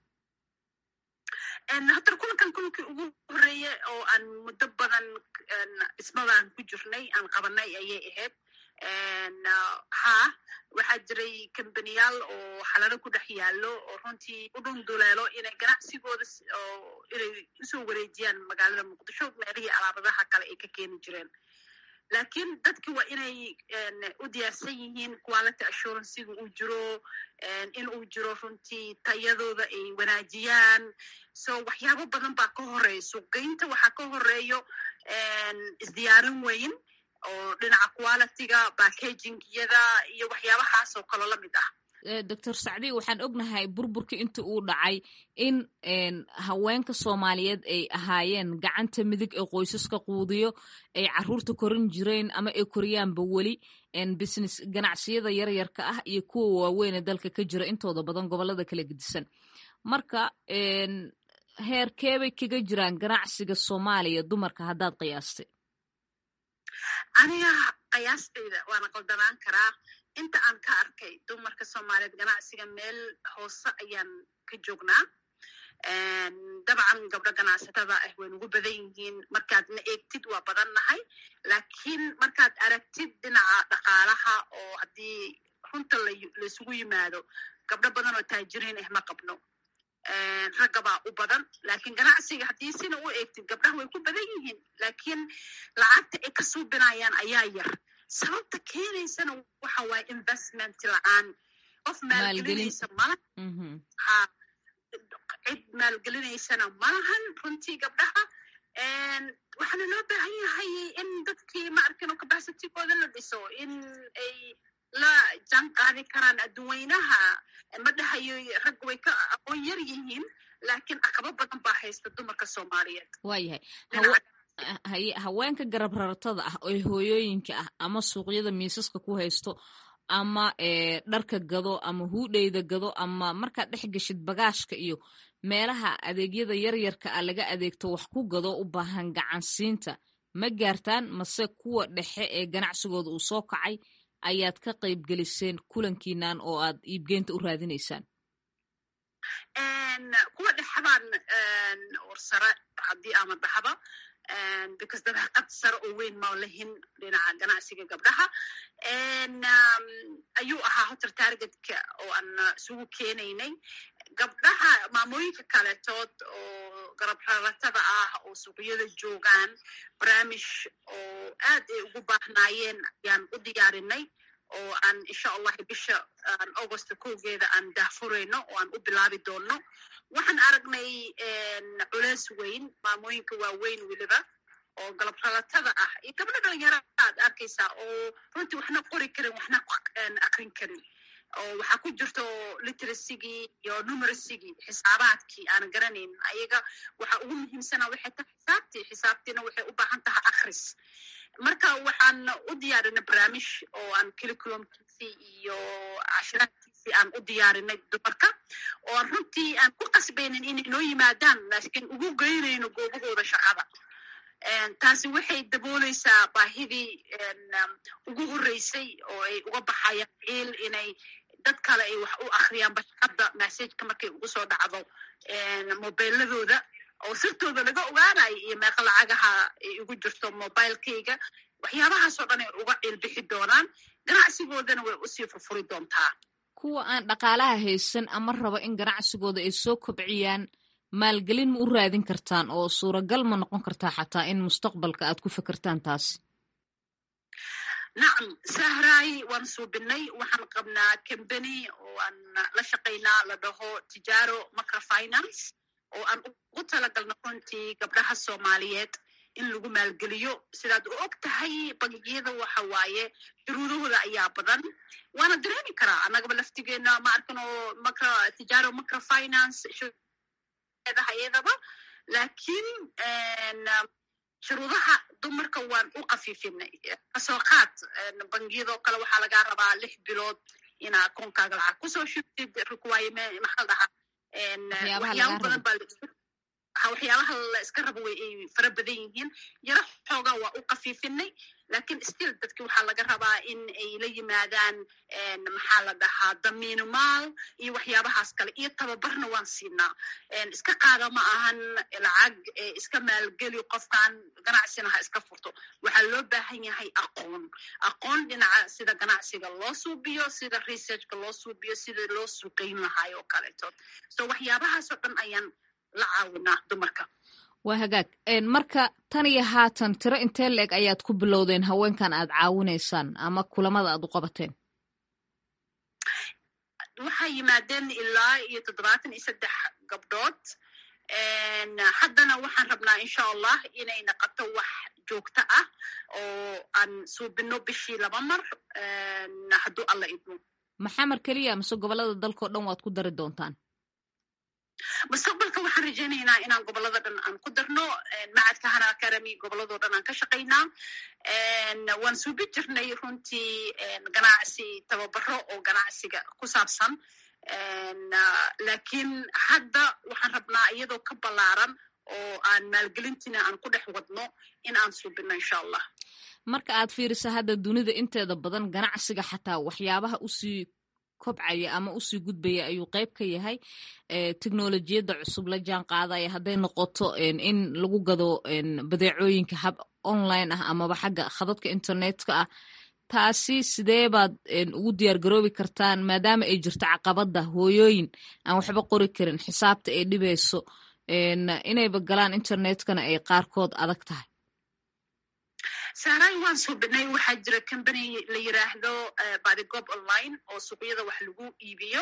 haddana kulankan kulankii ugu horeeye oo aan muddo badan dhismadaan ku jirnay aan qabanay ayay ahayd ha waxaa jiray kambaniyaal oo xalado ku dhex yaallo oo runtii u dhunduleelo inay ganacsigooda inay usoo wareejiyaan magaalada muqdisho meelihii alaabadaha kale ay ka keeni jireen laakiin dadki waa inay u diyaarsan yihiin quality assuransiga uu jiro in uu jiro runtii tayadooda ay wanaajiyaan so waxyaabo badan baa ka horeeya suuqgeynta waxaa ka horeeyo isdiyaarin weyn oo dhinaca qualityga packaging-yada iyo waxyaabahaas oo kaloo la mid ah doctor sacdi waxaan ognahay burburka inta uu dhacay in haweenka soomaaliyeed ay ahaayeen gacanta midig ee qoysaska quudiyo ay caruurta korin jireen ama ay koriyaanba weli business ganacsiyada yaryarka ah iyo kuwa waaweynee dalka ka jira intooda badan gobolada kala gedisan marka heerkeebay kaga jiraan ganacsiga soomaaliya dumarka haddaad qiyaastay aniga qiyaastayda waana qaldanaan karaa inta aan ka arkay dumarka soomaaliyeed ganacsiga meel hoose ayaan ka joognaa dabcan gabdho ganacsatada ah way nugu badan yihiin markaad na eegtid waa badan nahay laakiin markaad aragtid dhinaca dhaqaalaha oo haddii runta laysugu yimaado gabdho badan oo taajiriin ah ma qabno raggabaa u badan laakiin ganacsiga haddii sina u eegtid gabdhaha way ku badan yihiin laakiin lacagta ay ka suubinayaan ayaa yar sababta keenaysana waxa waaye investment la-aan qof maalgelinaysa malaha cid maalgelinaysana malahan runtii gabdhaha waxaana loo baahan yahay in dadkii ma arkin oo capacitigooda la dhiso in ay la jaan qaadi karaan adduweynaha ma dhahayo rag way ka aqoon yar yihiin laakiin caqabo badan baa haysta dumarka soomaaliyeed waayahay haweenka garab raratada ah oo hooyooyinka ah ama suuqyada miisaska ku haysto ama dharka gado ama huudheyda gado ama markaad dhex geshid bagaashka iyo meelaha adeegyada yaryarka ah laga adeegto wax ku gado u baahan gacansiinta ma gaartaan mase kuwa dhexe ee ganacsigooda uu soo kacay ayaad ka qayb geliseen kulankiinan oo aad iibgeynta u raadinaysaan kuwa dhexbaan warsare haddii ama dhaxba because dabaqad sare oo weyn ma lahin dhinaca ganacsiga gabdhaha ayuu ahaa hotar targetka oo aan isugu keenaynay gabdhaha maamooyinka kaletood oo garab raratada ah oo suuqyada joogaan barnaamij oo aad ay ugu baahnaayeen ayaan u diyaarinay oo aan insha allah bisha augusta kowgeeda aan daahfurayno oo aan u bilaabi doono waxaan aragnay culeys weyn maamooyinka waaweyn weliba oo galab ralatada ah iyo gabdho dhalinyaro aad arkaysaa oo runtii waxna qori karin waxna akrin karin oo waxaa ku jirto literasigii iyo numerasigii xisaabaadkii aan garanayn ayaga waxa ugu muhiimsana waxay tahay xisaabtii xisaabtiina waxay u baahan tahay akhris marka waxaan u diyaarinay barnaamij oo aan curriculumkiisii iyo cashiraadkiisii aan u diyaarinay dumarka oo aan runtii aan ku qasbaynin inay noo yimaadaan laakiin ugu geynayno goobahooda shaqada taasi waxay dabooleysaa baahidii ugu horreysay oo ay uga baxayaan ciil inay dad kale ay wax u akhriyaan bashaqada massageka markay ugu soo dhacdo mobiladooda oo sirtooda laga ogaanayo iyo meeqa lacagaha ay ugu jirto mobilekayga waxyaabahaasoo dhan ay uga ciilbixi doonaan ganacsigoodana way usii furfuri doontaa kuwa aan dhaqaalaha haysan ama raba in ganacsigooda ay soo kobciyaan maalgelin ma u raadin kartaan oo suuragal ma noqon kartaa xataa in mustaqbalka aad ku fekertaan taas nacam sahraay waan suubinay waxaan qabnaa combany oo aan la shaqaynaa la dhaho tijaaro microfinance oo aan ugu talagalno runtii gabdhaha soomaaliyeed in lagu maalgeliyo sidaad u og tahay bangiyada waxa waaye shuruudahooda ayaa badan waana dareemi karaa annagaba laftigeena ma arkano micro tijaaro microfinance hayadaba laakiin shuruudaha dumarka waan u kafiifinay kasoo qaad bangiyadoo kale waxaa lagaa rabaa lix bilood inaa koonkaaga lacag kusoo shubtid requirement maxaa la dhahaa waxyaaba badan baa waxyaabaha la iska rabo way ay fara badan yihiin yaro xoogaa waa u kafiifinay laakiin still dadki waxaa laga rabaa in ay la yimaadaan maxaa la dhahaa damiino maal iyo waxyaabahaas kale iyo tababarna waan siinaa iska qaada ma ahan lacag iska maalgeli qofkan ganacsina ha iska furto waxaa loo baahan yahay aqoon aqoon dhinaca sida ganacsiga loo suubiyo sida researchka loo suubiyo sida loo suuqayn lahaay oo kaleeto so waxyaabahaasoo dhan ayaan la caawinaa dumarka waa hagaag marka tan iyo haatan tiro intee la-eg ayaad ku bilowdeen haweenkan aad caawinaysaan ama kulamada aad u qabateen waxay yimaadeen ilaa iyo toddobaatan iyo saddex gabdhood haddana waxaan rabnaa insha allah inay naqoto wax joogto ah oo aan suubino bishii laba mar hadduu alla idmo maxamar keliya mise gobolada dalkao dhan waad ku dari doontaan mustaqbalka waxaan rajaynaynaa inaan gobolada dhan aan ku darno macadka hana academy goboladoo dhan aan ka shaqaynaa waan suubi jirnay runtii ganacsi tababaro oo ganacsiga ku saabsan laakiin hadda waxaan rabnaa iyadoo ka ballaaran oo aan maalgelintiina aan ku dhex wadno in aan suubino insha allah marka aad fiirisa hadda dunida inteeda badan ganacsiga xataa waxyaabaha usii kobcaya ama usii gudbaya ayuu qayb ka yahay teknolojiyadda cusub la jaan qaadaya hadday noqoto in lagu gado badeecooyinka hab online ah amaba xagga khadadka internetka ah taasi sidee baad ugu diyaar garoobi kartaan maadaama ay jirto caqabada hooyooyin aan waxba qori karin xisaabta ay dhibayso inayba galaan internetkana ay qaarkood adag tahay saaray waan suubinay waxaa jira combany la yiraahdo badigoob online oo suuqyada wax lagu iibiyo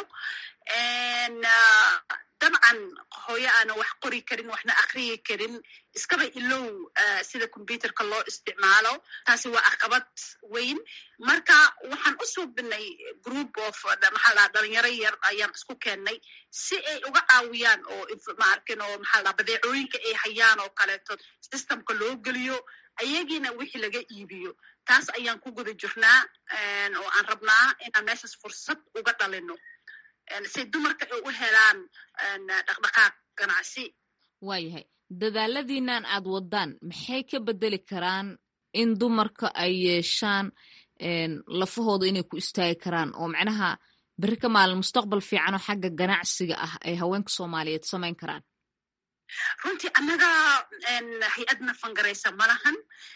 dabcan hooyo aana wax qori karin waxna akriyi karin iskaba ilow sida computerka loo isticmaalo taasi waa caqabad weyn marka waxaan u suubinay group of maxaa la dhalinyaro yar ayaan isku keennay si ay uga caawiyaan oo maarkin oo maxaa la badeecooyinka ay hayaan oo kaleeto systemka loo geliyo ayagiina wixii laga iibiyo taas ayaan ku guda jirnaa oo aan rabnaa inaan meeshaas fursad uga dhalino si dumarka ay u helaan dhaqdhaqaaq ganacsi waayahay dadaaladiinan aad wadaan maxay ka bedeli karaan in dumarka ay yeeshaan lafahooda inay ku istaagi karaan oo macnaha beri ka maalin mustaqbal fiican oo xagga ganacsiga ah ay haweenka soomaaliyeed samayn karaan runtii annaga hay-adna fangaraysa malahan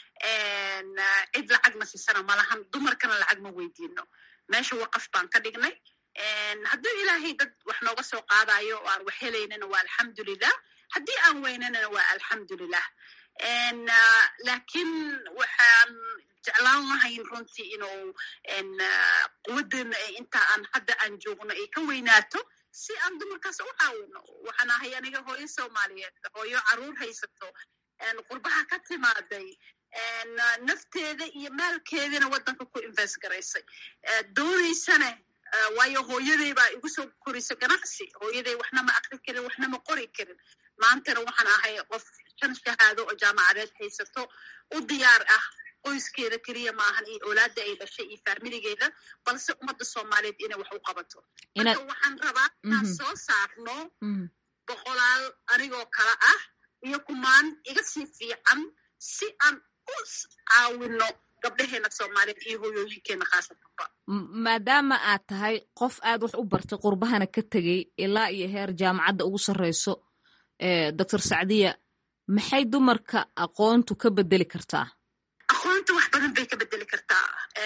cid lacagna siisana malahan dumarkana lacag ma weydiino meesha waqaf baan ka dhignay hadduu ilaahay dad wax nooga soo qaadayo oo aan wax helaynana waa alxamdulilah haddii aan weynanana waa alxamdulilah laakiin waxaan jeclaan lahayn runtii inuu quwadeena inta aan hadda aan joogno ay ka weynaato si aan dumarkaas u caawino waxaan ahay aniga hooyo soomaaliyeed hooyo caruur haysato qurbaha ka timaaday nafteeda iyo maalkeedina waddanka ku invest garaysay doonaysana waayo hooyaday baa igu soo korisay ganacsi hooyaday waxna ma akri karin waxna ma qori karin maantana waxaan ahay qof shan shahaado oo jaamacadeed haysato u diyaar ah qoyskeeda keliya maahan iyo oolaada ay dhashay iyo faamiligeeda balse ummadda soomaaliyeed inay wax u qabato marka waxaan rabaa inaan soo saarno boqolaal anigoo kale ah iyo kumaan iga sii fiican si aan u caawino gabdhaheena soomaaliyeed iyo hoyooyinkeena khaasatanba maadaama aad tahay qof aad wax u bartay qurbahana ka tegey ilaa iyo heer jaamacadda ugu sarreyso doctor sacdiya maxay dumarka aqoontu ka bedeli kartaa aqoonta wax badan bay ka bedeli kartaa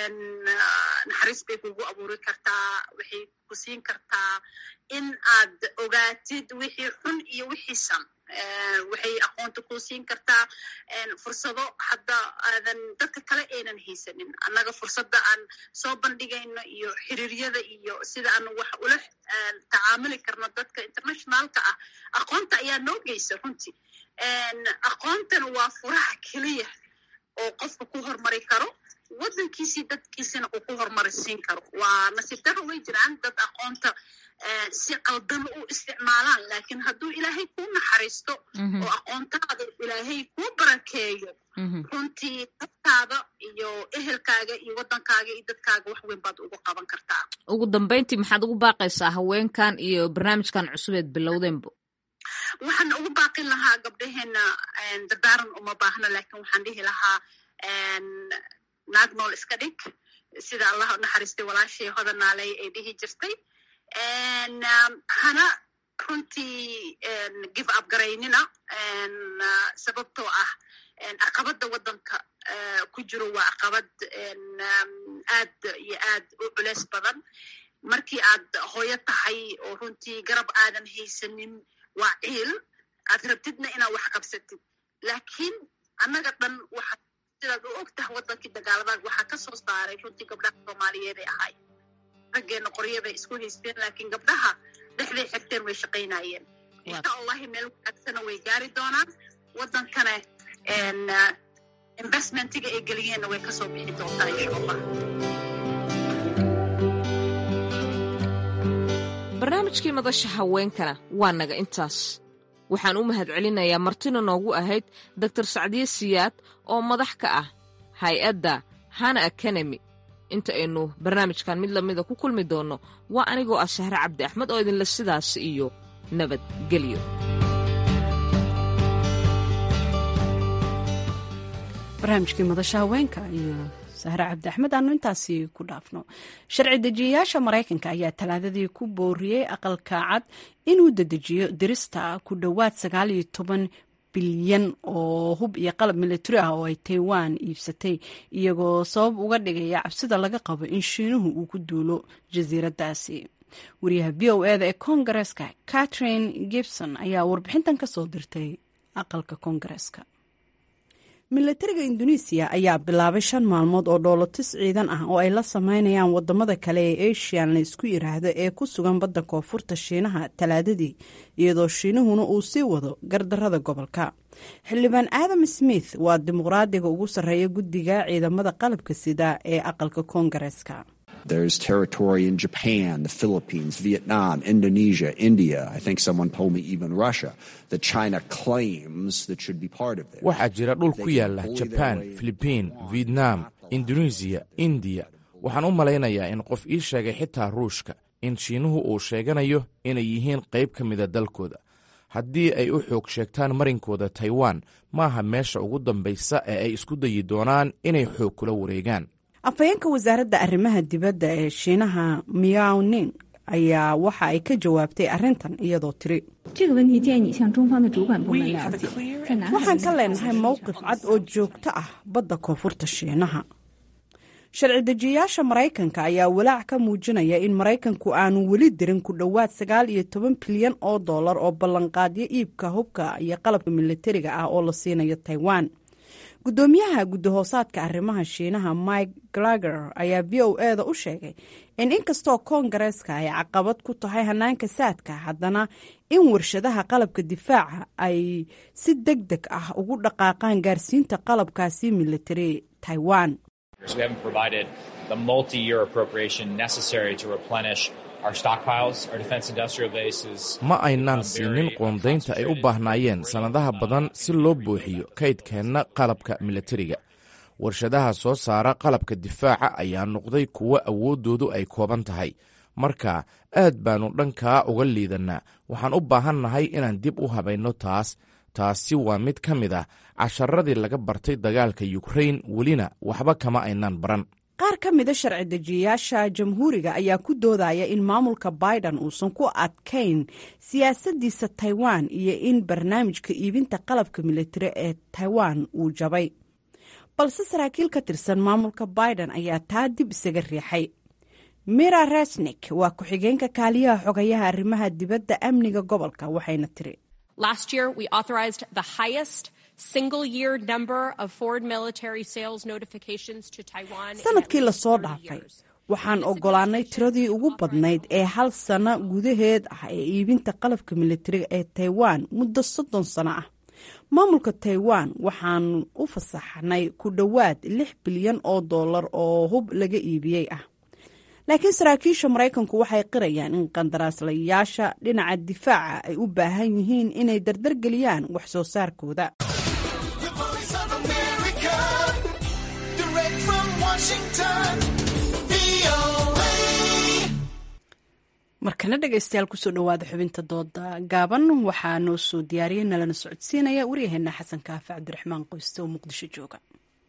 naxariis bay kugu abuuri kartaa waxay ku siin kartaa in aad ogaatid wixii xun iyo wixii san waxay aqoonta ku siin kartaa fursado hadda aadan dadka kale aynan haysanin annaga fursadda aan soo bandhigayno iyo xiriiryada iyo sida aan wax ula tacaamuli karno dadka internationalka ah aqoonta ayaa noo geysa runtii aqoontana waa furaha keliya oo qofka ku hormari karo waddankiisii dadkiisina uu ku horumarisiin karo waa nasiib daro way jiraan dad aqoonta si qaldan u isticmaalaan laakiin hadduu ilaahay kuu naxariisto oo aqoontaada ilaahay kuu barakeeyo runtii dadkaada iyo ehelkaaga iyo waddankaaga iyo dadkaaga wax weyn baad ugu qaban kartaa ugu dambayntii maxaad ugu baaqaysaa haweenkan iyo barnaamijkan cusubeed bilowdeenbo waxaan ugu baaqin lahaa gabdhaheena dardaaran uma baahno laakiin waxaan dhihi lahaa naag nool iska dhig sida allah naxariistay walaashii hodanaaley ay dhihi jirtay hana runtii give up garaynina sababtoo ah caqabadda waddanka ku jiro waa caqabad aad iyo aad u culeys badan markii aad hooyo tahay oo runtii garab aadan haysanin waa ciil aad rabtidna inaad wax qabsatid laakiin annaga dhan waxa sidaad u og tahay waddankii dagaaladaag waxaa ka soo saaray runtii gabdhaha soomaaliyeed ay ahay raggeena qoryo bay isku haysteen laakiin gabdhaha dhexday xirteen way shaqaynayeen insha allahi meel wanaagsana way gaari doonaan waddankana investmentiga ay geliyeenna way kasoo bixi doontaa insha allah barnaamijkii madasha haweenkana waa naga intaas waxaan u mahadcelinayaa martina noogu ahayd doctor sacdiye siyaad oo madax ka ah hay-adda hana academy inta aynu barnaamijkan mid lamida ku kulmi doonno waa anigoo ah shahre cabdi axmed oo idinle sidaas iyo nabadgelyo barnaamijkii madasha haweenka iyo sahre cabdi axmed aanu intaasi ku dhaafno. sharci dejiyayaasha maraykanka ayaa talaadadii ku booriyey aqalka cad inuu dedejiyo dirista ku dhowaad sagaal iyo toban bilyan oo hub iyo qalab militari ah oo ay taiwan iibsatay, iyagoo sabab uga dhigaya cabsida laga qabo in shiinuhu uu ku duulo jasiiradaasi. wariyaha v o eda ee koongareeska catherine gibson ayaa warbixintan ka soo dirtay aqalka koongareeska. milatariga induneisiya ayaa bilaabay shan maalmood oo dhoolotis ciidan ah oo ay la sameynayaan wadamada kale ee asian la isku yiraahdo ee ku sugan badda koonfurta shiinaha talaadadii, iyadoo shiinuhuna uu sii wado gardarada gobolka. xildhibaan adam smith waa dimuqraadiga ugu sarreeya guddiga ciidamada qalabka sida ee aqalka koongareeska. There's territory in Japan, the Philippines, Vietnam, Indonesia, India. I think someone told me even Russia that China claims that should be part of this. waxaa jira dhul ku yaala Japan, Philippine, Vietnam, Indonesia, India. waxaan u malaynayaa in qof ii sheegay xitaa Ruushka in Shiinuhu uu sheeganayo inay yihiin qayb ka mida dalkooda. haddii ay u xoog sheegtaan marinkooda Taiwan, maaha meesha ugu dambaysa ee ay isku dayi doonaan inay xoog kula wareegaan. afhayeenka wasaaradda arrimaha dibadda ee shiinaha Miao Ning ayaa waxa ay ka jawaabtay arrintan iyadoo tiri waxaan ka leenahay mowqif cad oo joogto ah badda koonfurta shiinaha. sharci dejiyayaasha maraykanka ayaa walaac ka muujinaya in maraykanku aanu weli dirin ku dhowaad sagaal iyo toban bilyan oo dollar oo ballanqaadyo iibka hubka iyo qalabka militariga ah oo la siinayo Taiwan. gudoomiyaha guddahoosaadka arrimaha shiinaha Mike Gallagher ayaa v o eda u sheegay in inkastoo koongareeska ay caqabad ku tahay hanaanka saadka, haddana in warshadaha qalabka difaaca ay si deg deg ah ugu dhaqaaqaan gaarsiinta qalabkaasi militari Taiwan. ma aynaan siinin qoondaynta ay u baahnaayeen sannadaha badan si loo buuxiyo kaydkeenna qalabka militariga. warshadaha soo saara qalabka difaaca ayaa noqday kuwo awooddoodu ay kooban tahay, marka aad baannu dhankaa uga liidannaa. waxaan u baahannahay inaan dib u habayno taas. taasi waa mid ka mid ah casharadii laga bartay dagaalka Ukraine, welina waxba kama aynaan baran. qaar ka mida sharci dejiyayaasha jamhuuriga ayaa ku doodaya in maamulka Biden uusan ku adkayn siyaasaddiisa Taiwan iyo in barnaamijka iibinta qalabka militari ee Taiwan uu jabay, balse saraakiil ka tirsan maamulka Biden ayaa taa dib isaga riixay. Mira Resnick waa ku-xigeenka kaaliyaha xogayaha arrimaha dibadda amniga gobolka, waxayna tiri Last year, we authorized the highest single-year number of foreign military sales notifications to Taiwan. sanadkii la soo dhaafay waxaan ogolaanay tiradii ugu badnayd ee hal sano gudaheed ah ee iibinta qalabka militariga ee Taiwan muddo soddon sano ah. maamulka Taiwan waxaan u fasaxnay ku dhowaad lix bilyan oo dollar oo hub laga iibiyey ah. laakiin saraakiisha Maraykanku waxay qirayaan in qandaraaslayaasha dhinaca difaaca ay u baahan yihiin inay dardargeliyaan wax soo saarkooda. markana dhegaystayaal kusoo dhowaada xubinta dooda gaaban, waxaa noo soo diyaariyay nalana socodsiinaya waryaheena xasan kaafi cabdiraxmaan qoyste oo muqdisho jooga.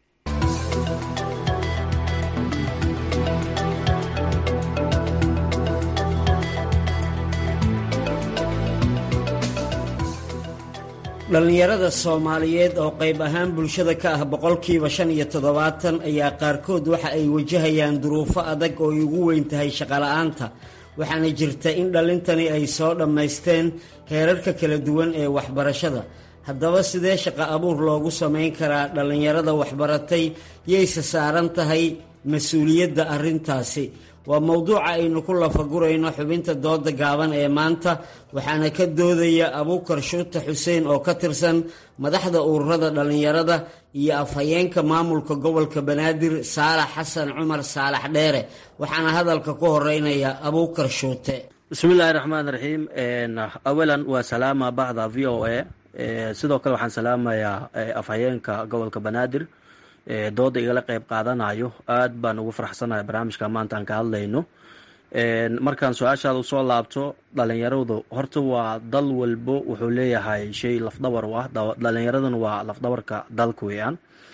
dhallinyarada Soomaaliyeed oo qayb ahaan bulshada ka ah boqolkiiba shan iyo toddobaatan ayaa qaarkood waxa ay wajahayaan duruufo adag oo ay ugu weyn tahay shaqola'aanta, waxaana jirta in dhalintani ay soo dhammaysteen heerarka kala duwan ee waxbarashada. haddaba sidee shaqo abuur loogu samayn karaa dhallinyarada waxbaratay yayse saaran tahay mas-uuliyadda arrintaasi? waa mowduuca aynu ku lafagurayno xubinta dooda gaaban ee maanta, waxaana ka doodaya Abuukar Shuute Xuseen oo ka tirsan madaxda ururada dhallinyarada iyo afhayeenka maamulka gobolka Banaadir Saalax Xasan Cumar Saalax Dheere. waxaana hadalka ku horeynaya Abuukar Shuute. bismillaahi raxmaani raxiim. awalan waa salaama bacda v o a. sidoo kale waxaan salaamayaa afhayeenka gobolka Banaadir dooda igala qayb qaadanayo. aad baan ugu faraxsanahay barnaamijka maanta aan ka hadlayno. markaan su-aashaada usoo laabto, dhalinyaradu horta waa dal walbo wuxuu leeyahay shay lafdhabar u ah. dhalinyaraduna waa lafdhabarka dalka weeyaan.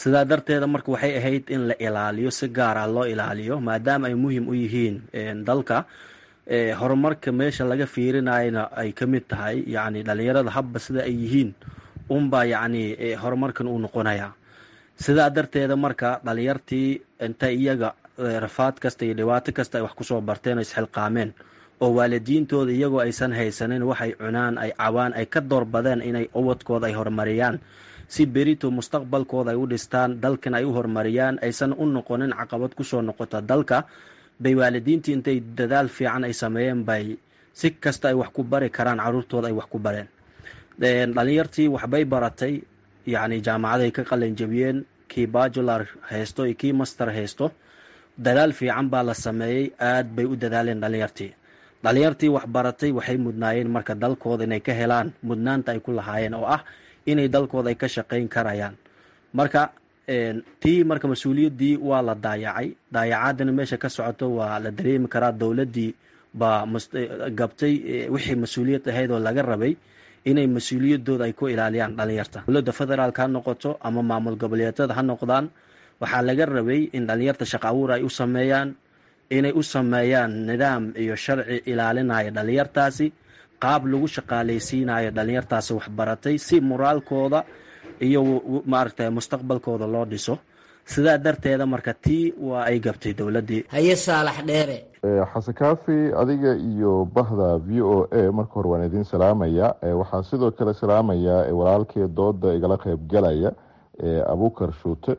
sidaa darteeda marka waxay ahayd in la ilaaliyo, si gaar ah loo ilaaliyo, maadaama ay muhiim u yihiin dalka. horumarka meesha laga fiirinayana ay ka mid tahay yacni dhalinyarada habba sida ay yihiin unbaa yacni horumarkan uu noqonaya. sidaa darteeda marka dhalinyartii inta iyaga rafaad kasta iyo dhibaato kasta ay wax kusoo barteen oo isxilqaameen, oo waalidiintooda iyagoo aysan haysanin waxay cunaan ay cawaan ay ka doorbadeen inay ubadkooda ay horumariyaan si berito mustaqbalkooda ay u dhistaan, dalkan ay u horumariyaan, aysan u noqonin caqabad kusoo noqota dalka, bay waalidiintii intay dadaal fiican ay sameeyeen bay si kasta ay wax ku bari karaan caruurtooda ay wax ku bareen. dhalinyartii waxbay baratay, yacni jaamacaday ka qalin jabiyeen, kii bajular haysto iyo kii master haysto, dadaal fiican baa la sameeyey, aad bay u dadaaleen dhalinyartii. dhalinyartii wax baratay waxay mudnaayeen marka dalkooda inay ka helaan mudnaanta ay ku lahaayeen oo ah inay dalkooda ay ka shaqayn karayaan. marka tii marka mas-uuliyaddii waa la daayacay, daayacaadana meesha ka socoto waa la dareemi karaa. dowladdii baa gabtay wixii mas-uuliyad ahayd oo laga rabay inay mas-uuliyadooda ay ku ilaaliyaan dhalinyarta. dowladda federaalka ha noqoto ama maamul goboleedyada ha noqdaan, waxaa laga rabay in dhalinyarta shaqo abuur ay u sameeyaan, inay u sameeyaan nidaam iyo sharci ilaalinaya dhalinyartaasi, qaab lagu shaqaalaysiinayo dhalinyartaasi waxbaratay si moraalkooda iyo maaragtay mustaqbalkooda loo dhiso. sidaa darteeda marka tii waa ay gabtay dowladdii. haye saalax dheere. xasan kaafi, adiga iyo bahda v o a marka hore waan idin salaamaya. waxaan sidoo kale salaamayaa walaalkii dooda igala qaybgalaya abuukar shuute.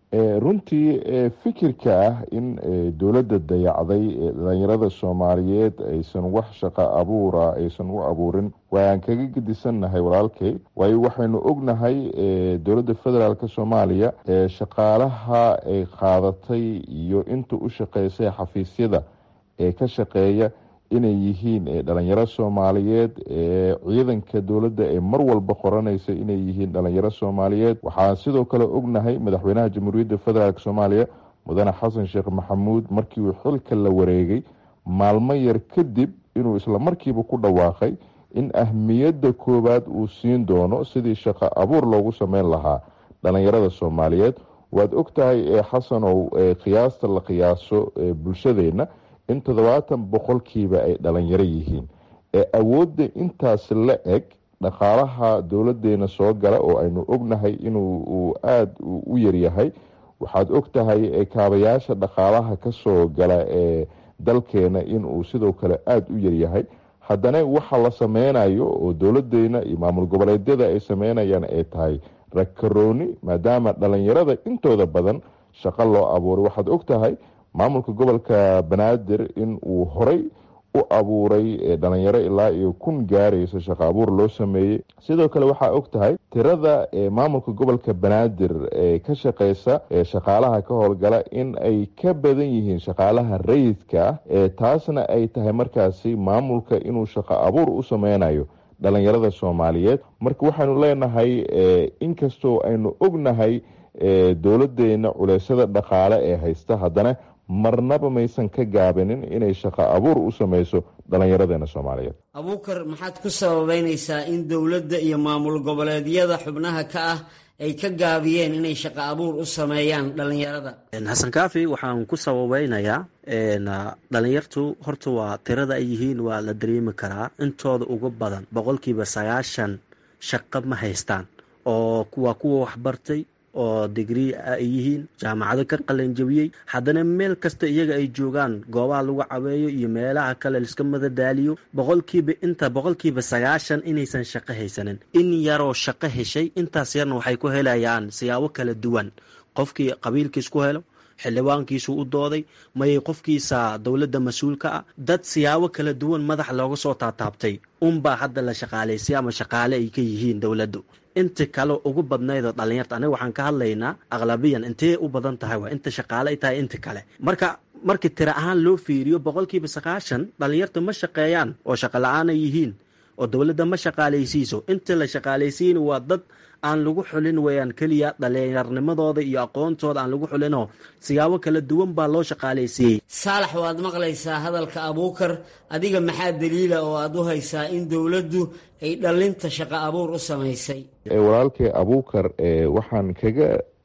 runtii fikirka ah in dowladda dayacday dhalinyarada soomaaliyeed aysan wax shaqo abuura aysan u abuurin waan kaga gedisannahay walaalkay, waayo waxaynu ognahay dowladda federaalk soomaaliya shaqaalaha ay qaadatay iyo inta u shaqeysay xafiisyada ee ka shaqeeya inay yihiin dhalinyaro soomaaliyeed. ciidanka dowladda ee mar walba qoranaysa inay yihiin dhalinyaro soomaaliyeed. waxaan sidoo kale ognahay madaxweynaha jamhuuriyadda federaalk soomaaliya mudane xasan sheekh maxamuud markii uu xilka la wareegay maalmo yar kadib inuu isla markiiba ku dhawaaqay in ahmiyadda koowaad uu siin doono sidii shaqo abuur loogu sameyn lahaa dhalinyarada soomaaliyeed. waad ogtahay xasanow qiyaasta la qiyaaso bulshadeenna in toddobaatan boqolkiiba ay dhalinyaro yihiin. ee awoodda intaas la eg dhaqaalaha dowladeena soo gala oo aynu ognahay inuu aada u yaryahay. waxaad ogtahay kaabayaasha dhaqaalaha kasoo gala ee dalkeena inuu sidoo kale aada u yaryahay. haddana waxa la sameynayo oo dowladeena iyo maamul goboleedyada ay sameynayaan ay tahay rakarooni, maadaama dhalinyarada intooda badan shaqo loo abuuray. waxaad ogtahay maamulka gobolka banaadir in uu horey u abuuray dhalinyaro ilaa iyo kun gaaraysa shaqo abuur loo sameeyey. sidoo kale waxaa og tahay tirada maamulka gobolka banaadir ee ka shaqeysa shaqaalaha ka howlgala in ay ka badan yihiin shaqaalaha rayidka ah. taasna ay tahay markaasi maamulka inuu shaqo abuur u sameynayo dhalinyarada soomaaliyeed. marka waxaanu leenahay inkastoo aynu ognahay dowladeena culeysada dhaqaale ee haysta, haddana marnaba maysan ka gaabinin inay shaqo abuur u sameyso dhallinyaradeena soomaaliyeed. abuukar, maxaad ku sababeynaysaa in dowladda iyo maamul goboleedyada xubnaha ka ah ay ka gaabiyeen inay shaqo abuur u sameeyaan dhallinyarada? xasan kaafi, waxaan ku sababeynayaa dhalinyartu horta waa tirada ay yihiin waa la dareemi karaa. intooda ugu badan boqolkiiba sagaashan shaqo ma haystaan, oo waa kuwa waxbartay oo digrii ay yihiin, jaamacado ka qalanjabiyey, haddana meel kasta iyaga ay joogaan, goobaha lagu caweeyo iyo meelaha kale laiska madadaaliyo. boqolkiiba inta boqolkiiba sagaashan inaysan shaqo haysanin. in yaroo shaqo heshay, intaas yarna waxay ku helayaan siyaabo kala duwan. qofkii qabiilkiis ku helo, xildhibaankiisu u dooday, mayay qofkiisa dowladda mas-uulka ah, dad siyaabo kala duwan madax looga soo taataabtay unbaa hadda la shaqaalaysay ama shaqaale ay ka yihiin dowladdu. inta kale ugu badnaydoo dhalinyarta, aniga waxaan ka hadlaynaa aqlabiyan intee u badan tahay, waa inta shaqaale ay tahay inta kale. marka markii tiro ahaan loo fiiriyo boqolkiiba sagaashan dhalinyarta ma shaqeeyaan oo shaqo la-aan ay yihiin, oo dowladda ma shaqaalaysiiso. inta la shaqaalaysiin waa dad aan lagu xulin weyaan keliya dhalinyarnimadooda iyo aqoontooda aan lagu xulinoo siyaabo kala duwan baa loo shaqaalaysiiyey. saalax, waad maqlaysaa hadalka abuukar. adiga maxaa daliila oo aada u haysaa in dowladdu ay dhalinta shaqo abuur u samaysay? walaalkay abuukar waxaan kaga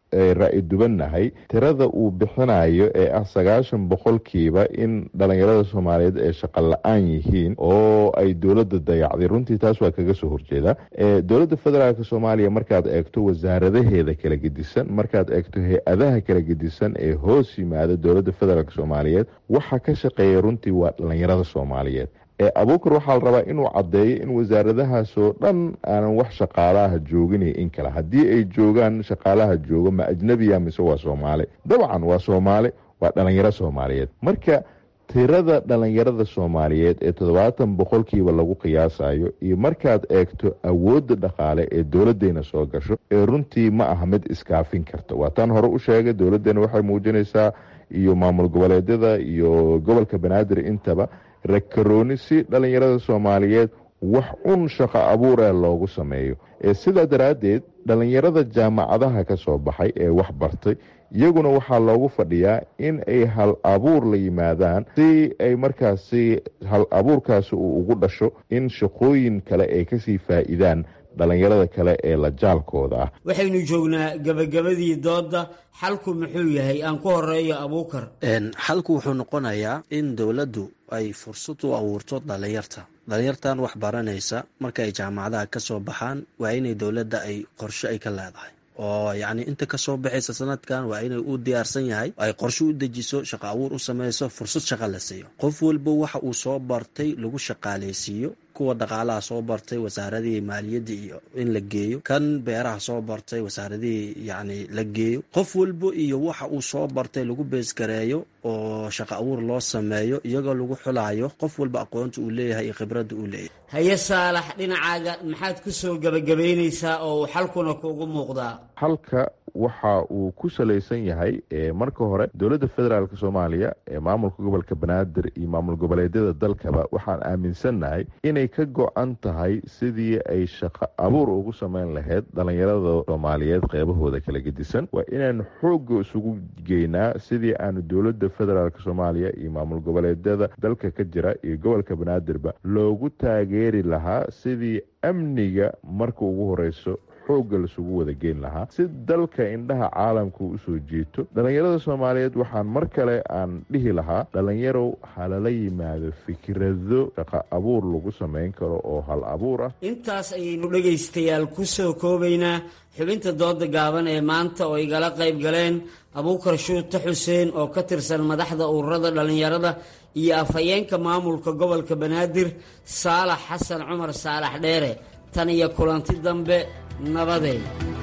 raa'i dubannahay tirada uu bixinayo ee ah sagaashan boqolkiiba in dhalinyarada soomaaliyeed ee shaqo la-aan yihiin oo ay dowladda dayacday runtii taas waa kaga soo horjeeda dowladda federaalk soomaaliya markaad eegto wasaaradaheeda kala gedisan markaad eegto hay-adaha kala gedisan ee hoos yimaada dowladda federaalk soomaaliyeed waxa ka shaqeeya runtii waa dhalinyarada soomaaliyeed abuukar waxaa la rabaa inuu caddeeyo in wasaaradahaasoo dhan aanan wax shaqaalaha joogin in kale haddii ay joogaan shaqaalaha joogo ma ajnabiya mise waa soomaali dabcan waa soomaali waa dhalinyaro soomaaliyeed marka tirada dhalinyarada soomaaliyeed ee toddobaatan boqolkiiba lagu qiyaasayo iyo markaad eegto awoodda dhaqaale ee dowladdeena soo gasho ee runtii ma aha mid iskaafin karta waa taan hore u sheegay dowladdeena waxay muujinaysaa iyo maamul goboleedyada iyo gobolka banaadir intaba rakarooni si dhalinyarada soomaaliyeed wax un shaqo abuur ee loogu sameeyo sidaa daraaddeed dhalinyarada jaamacadaha ka soo baxay ee wax bartay iyaguna waxaa loogu fadhiyaa in ay hal abuur la yimaadaan si ay markaasi hal abuurkaasi uu ugu dhasho in shaqooyin kale ay kasii faa'iidaan dhalinyarada kale ee la jaalkooda ah waxaynu joognaa gabagabadii dooda xalku muxuu yahay aan ku horeeyo abuukar xalku wuxuu noqonayaa in dowladdu ay fursad u abuurto dhalinyarta dhalinyartan wax baranaysa marka ay jaamacadaha ka soo baxaan waa inay dowladda ay qorshe ay ka leedahay oo yacni inta ka soo baxaysa sanadkan waa inay u diyaarsan yahay ay qorshe u dejiso shaqo abuur u samayso fursad shaqo la siiyo qof walba waxa uu soo bartay lagu shaqaalaysiiyo kuwa dhaqaalaha soo bartay wasaaradihii maaliyadda iyo in la geeyo kan beeraha soo bartay wasaaradihii yacni la geeyo qof walba iyo waxa uu soo bartay lagu beesgareeyo oo shaqo abuur loo sameeyo iyagoo lagu xulaayo qof walba aqoonta uu leeyahay iyo khibradda uu leeyahay haye saalax dhinacaaga maxaad ku soo gabagabaynaysaa oo uu xalkuna kuugu muuqdaa halka waxa uu ku salaysan yahay marka hore dowladda federaalk soomaaliya ee maamulka gobolka banaadir iyo maamul goboleedyada dalkaba waxaan aaminsannahay inay ka go-an tahay sidii ay shaqo abuur ugu samayn lahayd dhalinyarada soomaaliyeed qeybahooda kala gedisan waa inaan xoogga isugu geynaa sidii aanu dowladda federaalk soomaaliya iyo maamul goboleedyada dalka ka jira iyo gobolka banaadirba loogu taageeri lahaa sidii amniga marka ugu horeyso xoogga lasugu wada geyn lahaa si dalka indhaha caalamka usoo jiito dhalinyarada soomaaliyeed waxaan mar kale aan dhihi lahaa dhalinyarow halala yimaado fikrado shaqo abuur lagu samayn karo oo hal abuur ah intaas ayaynu dhegaystayaal ku soo koobaynaa xubinta dooda gaaban ee maanta oo igala qayb galeen abuukar shuute xuseen oo ka tirsan madaxda ururada dhalinyarada iyo afhayeenka maamulka gobolka banaadir saalax xasan cumar saalax dheere tan iyo kulanti dambe nabadeed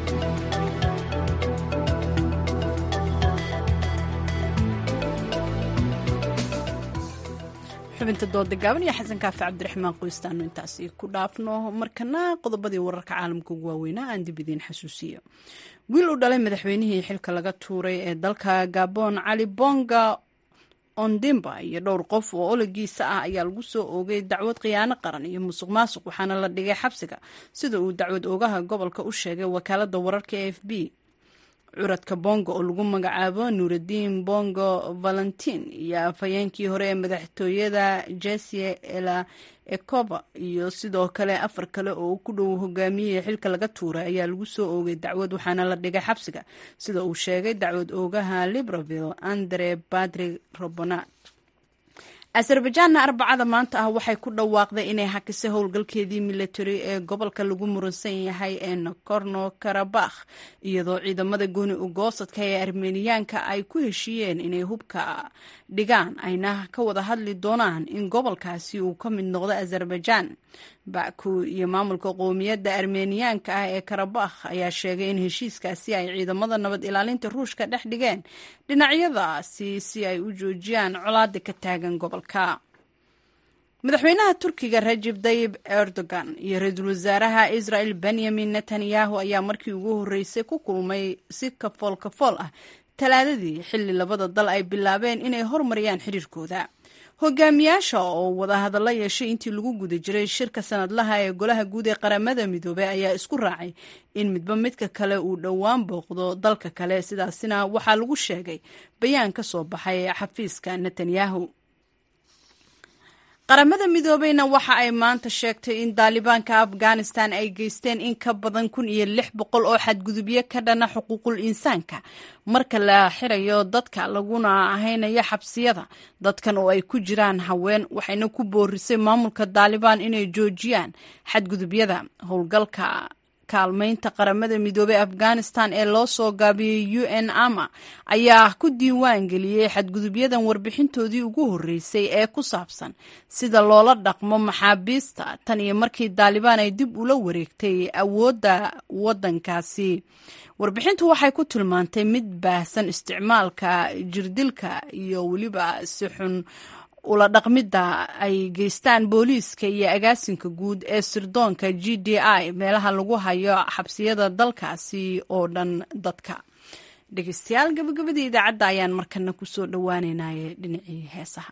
xubinta dooda gaaban iyo xasan kaafi cabdiraxmaan qoystaanu intaasi ku dhaafno markana qodobadii wararka caalamka ugu waaweynaa aan dib idiin xasuusiyo wiil u dhalay madaxweynihii xilka laga tuuray ee dalka gabon cali bonga ondimba iyo dhowr qof oo olagiisa ah ayaa lagu soo oogay dacwad khiyaano qaran iyo musuq maasuq waxaana la dhigay xabsiga sida uu dacwad oogaha gobolka u sheegay wakaalada wararka e f b curadka bongo oo lagu magacaabo nuuraddiin bongo valentin iyo afhayeenkii hore ee madaxtooyada jesie ela ekoba iyo sidoo kale afar kale oo ku dhow hogaamiyihii xilka laga tuuray ayaa lagu soo oogay dacwad waxaana la dhigay xabsiga sida uu sheegay dacwad oogaha libreville andre badri robonat azerbaijanna arbacada maanta ah waxay ku dhawaaqday inay hakisay howlgalkeedii military ee gobolka lagu muransan yahay ee nakorno karabakh iyadoo ciidamada gooni ugoosadka ee armeniyaanka ay ku heshiiyeen inay hubka dhigaan ayna ka wada hadli doonaan in gobolkaasi uu ka mid noqdo azerbaijan baku iyo maamulka qowmiyadda armeniyaanka ah ee karabakh ayaa sheegay in heshiiskaasi ay ciidamada nabad ilaalinta ruushka dhex dhigeen dhinacyadaasi si ay u joojiyaan colaada ka taagan gobolka madaxweynaha turkiga rajib tayyib erdogan iyo ra-iisul wasaaraha israel benyamin netanyahu ayaa markii ugu horreysay ku kulmay si kafool kafool ah talaadadii xilli labada dal ay bilaabeen inay hormariyaan xiriirkooda hogaamiyaasha oo wadahadalla yeeshay intii lagu guda jiray shirka sanadlaha ee golaha guud ee qaramada midoobey ayaa isku raacay in midba midka kale uu dhowaan booqdo dalka kale sidaasina waxaa lagu sheegay bayaan ka soo baxay xafiiska netanyahu qaramada midoobeyna waxa ay maanta sheegtay in daalibaanka afghanistan ay geysteen in ka badan kun iyo lix boqol oo xadgudubyo ka dhana xuquuqul insaanka marka la xirayo dadka laguna ahaynayo xabsiyada dadkan oo ay ku jiraan haween waxayna ku boorisay maamulka daalibaan inay joojiyaan xadgudubyada howlgalka kaalmaynta qaramada midoobey afghanistan ee loo soo gaabiyey u n ama ayaa ku diiwaan geliyey xadgudubyadan warbixintoodii ugu horreysay ee ku saabsan sida loola dhaqmo maxaabiista tan iyo markii daalibaan ay dib ula wareegtay awoodda waddankaasi warbixintu waxay ku tilmaantay mid baahsan isticmaalka jirdilka iyo weliba si xun ula dhaqmidda ay geystaan booliiska iyo agaasinka guud ee sirdoonka g d i meelaha lagu hayo xabsiyada dalkaasi oo dhan dadka dhegeystayaal gabagabadii idaacadda ayaan markana kusoo dhowaaneynaaye dhinacii heesaha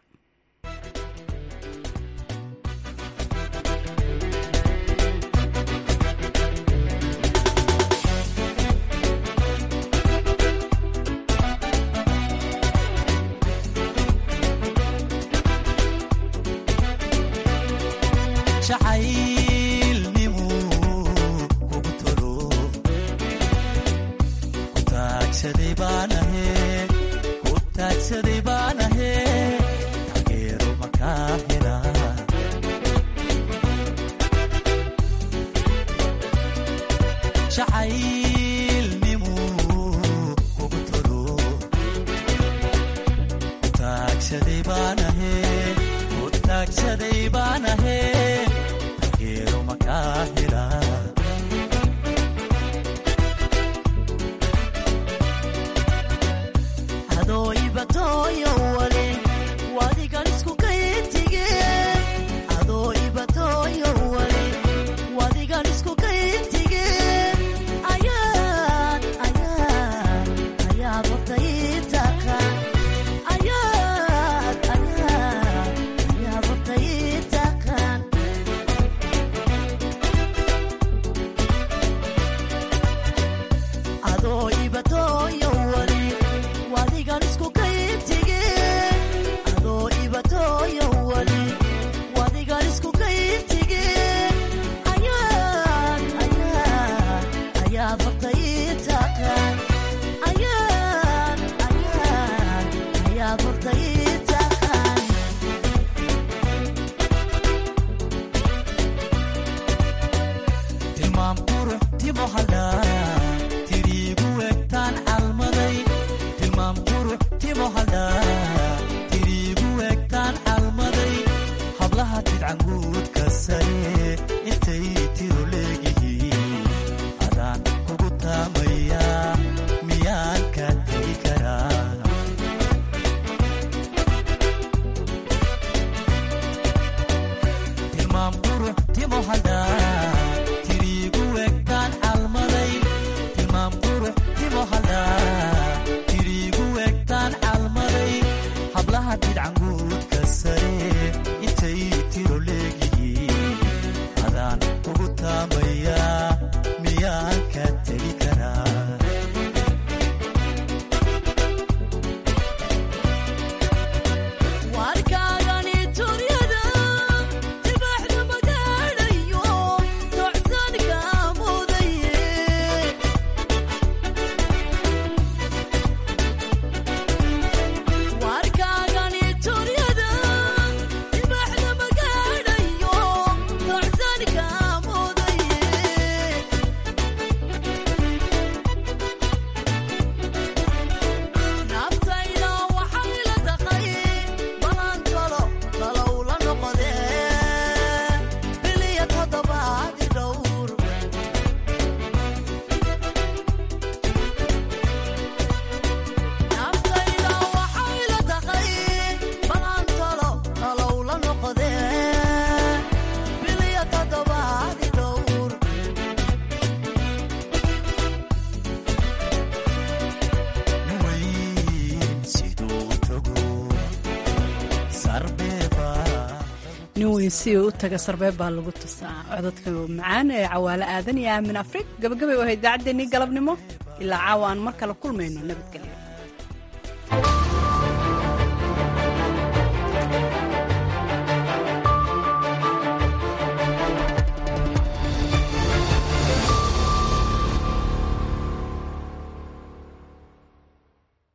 si u taga sarbeeb baa lagu tusaa codadka macaan ee cawaale aadan iyo aamin afrig gabagabay u ahayd idaacaddeenii galabnimo ilaa caawa aan mar kale kulmayno nabadgelyo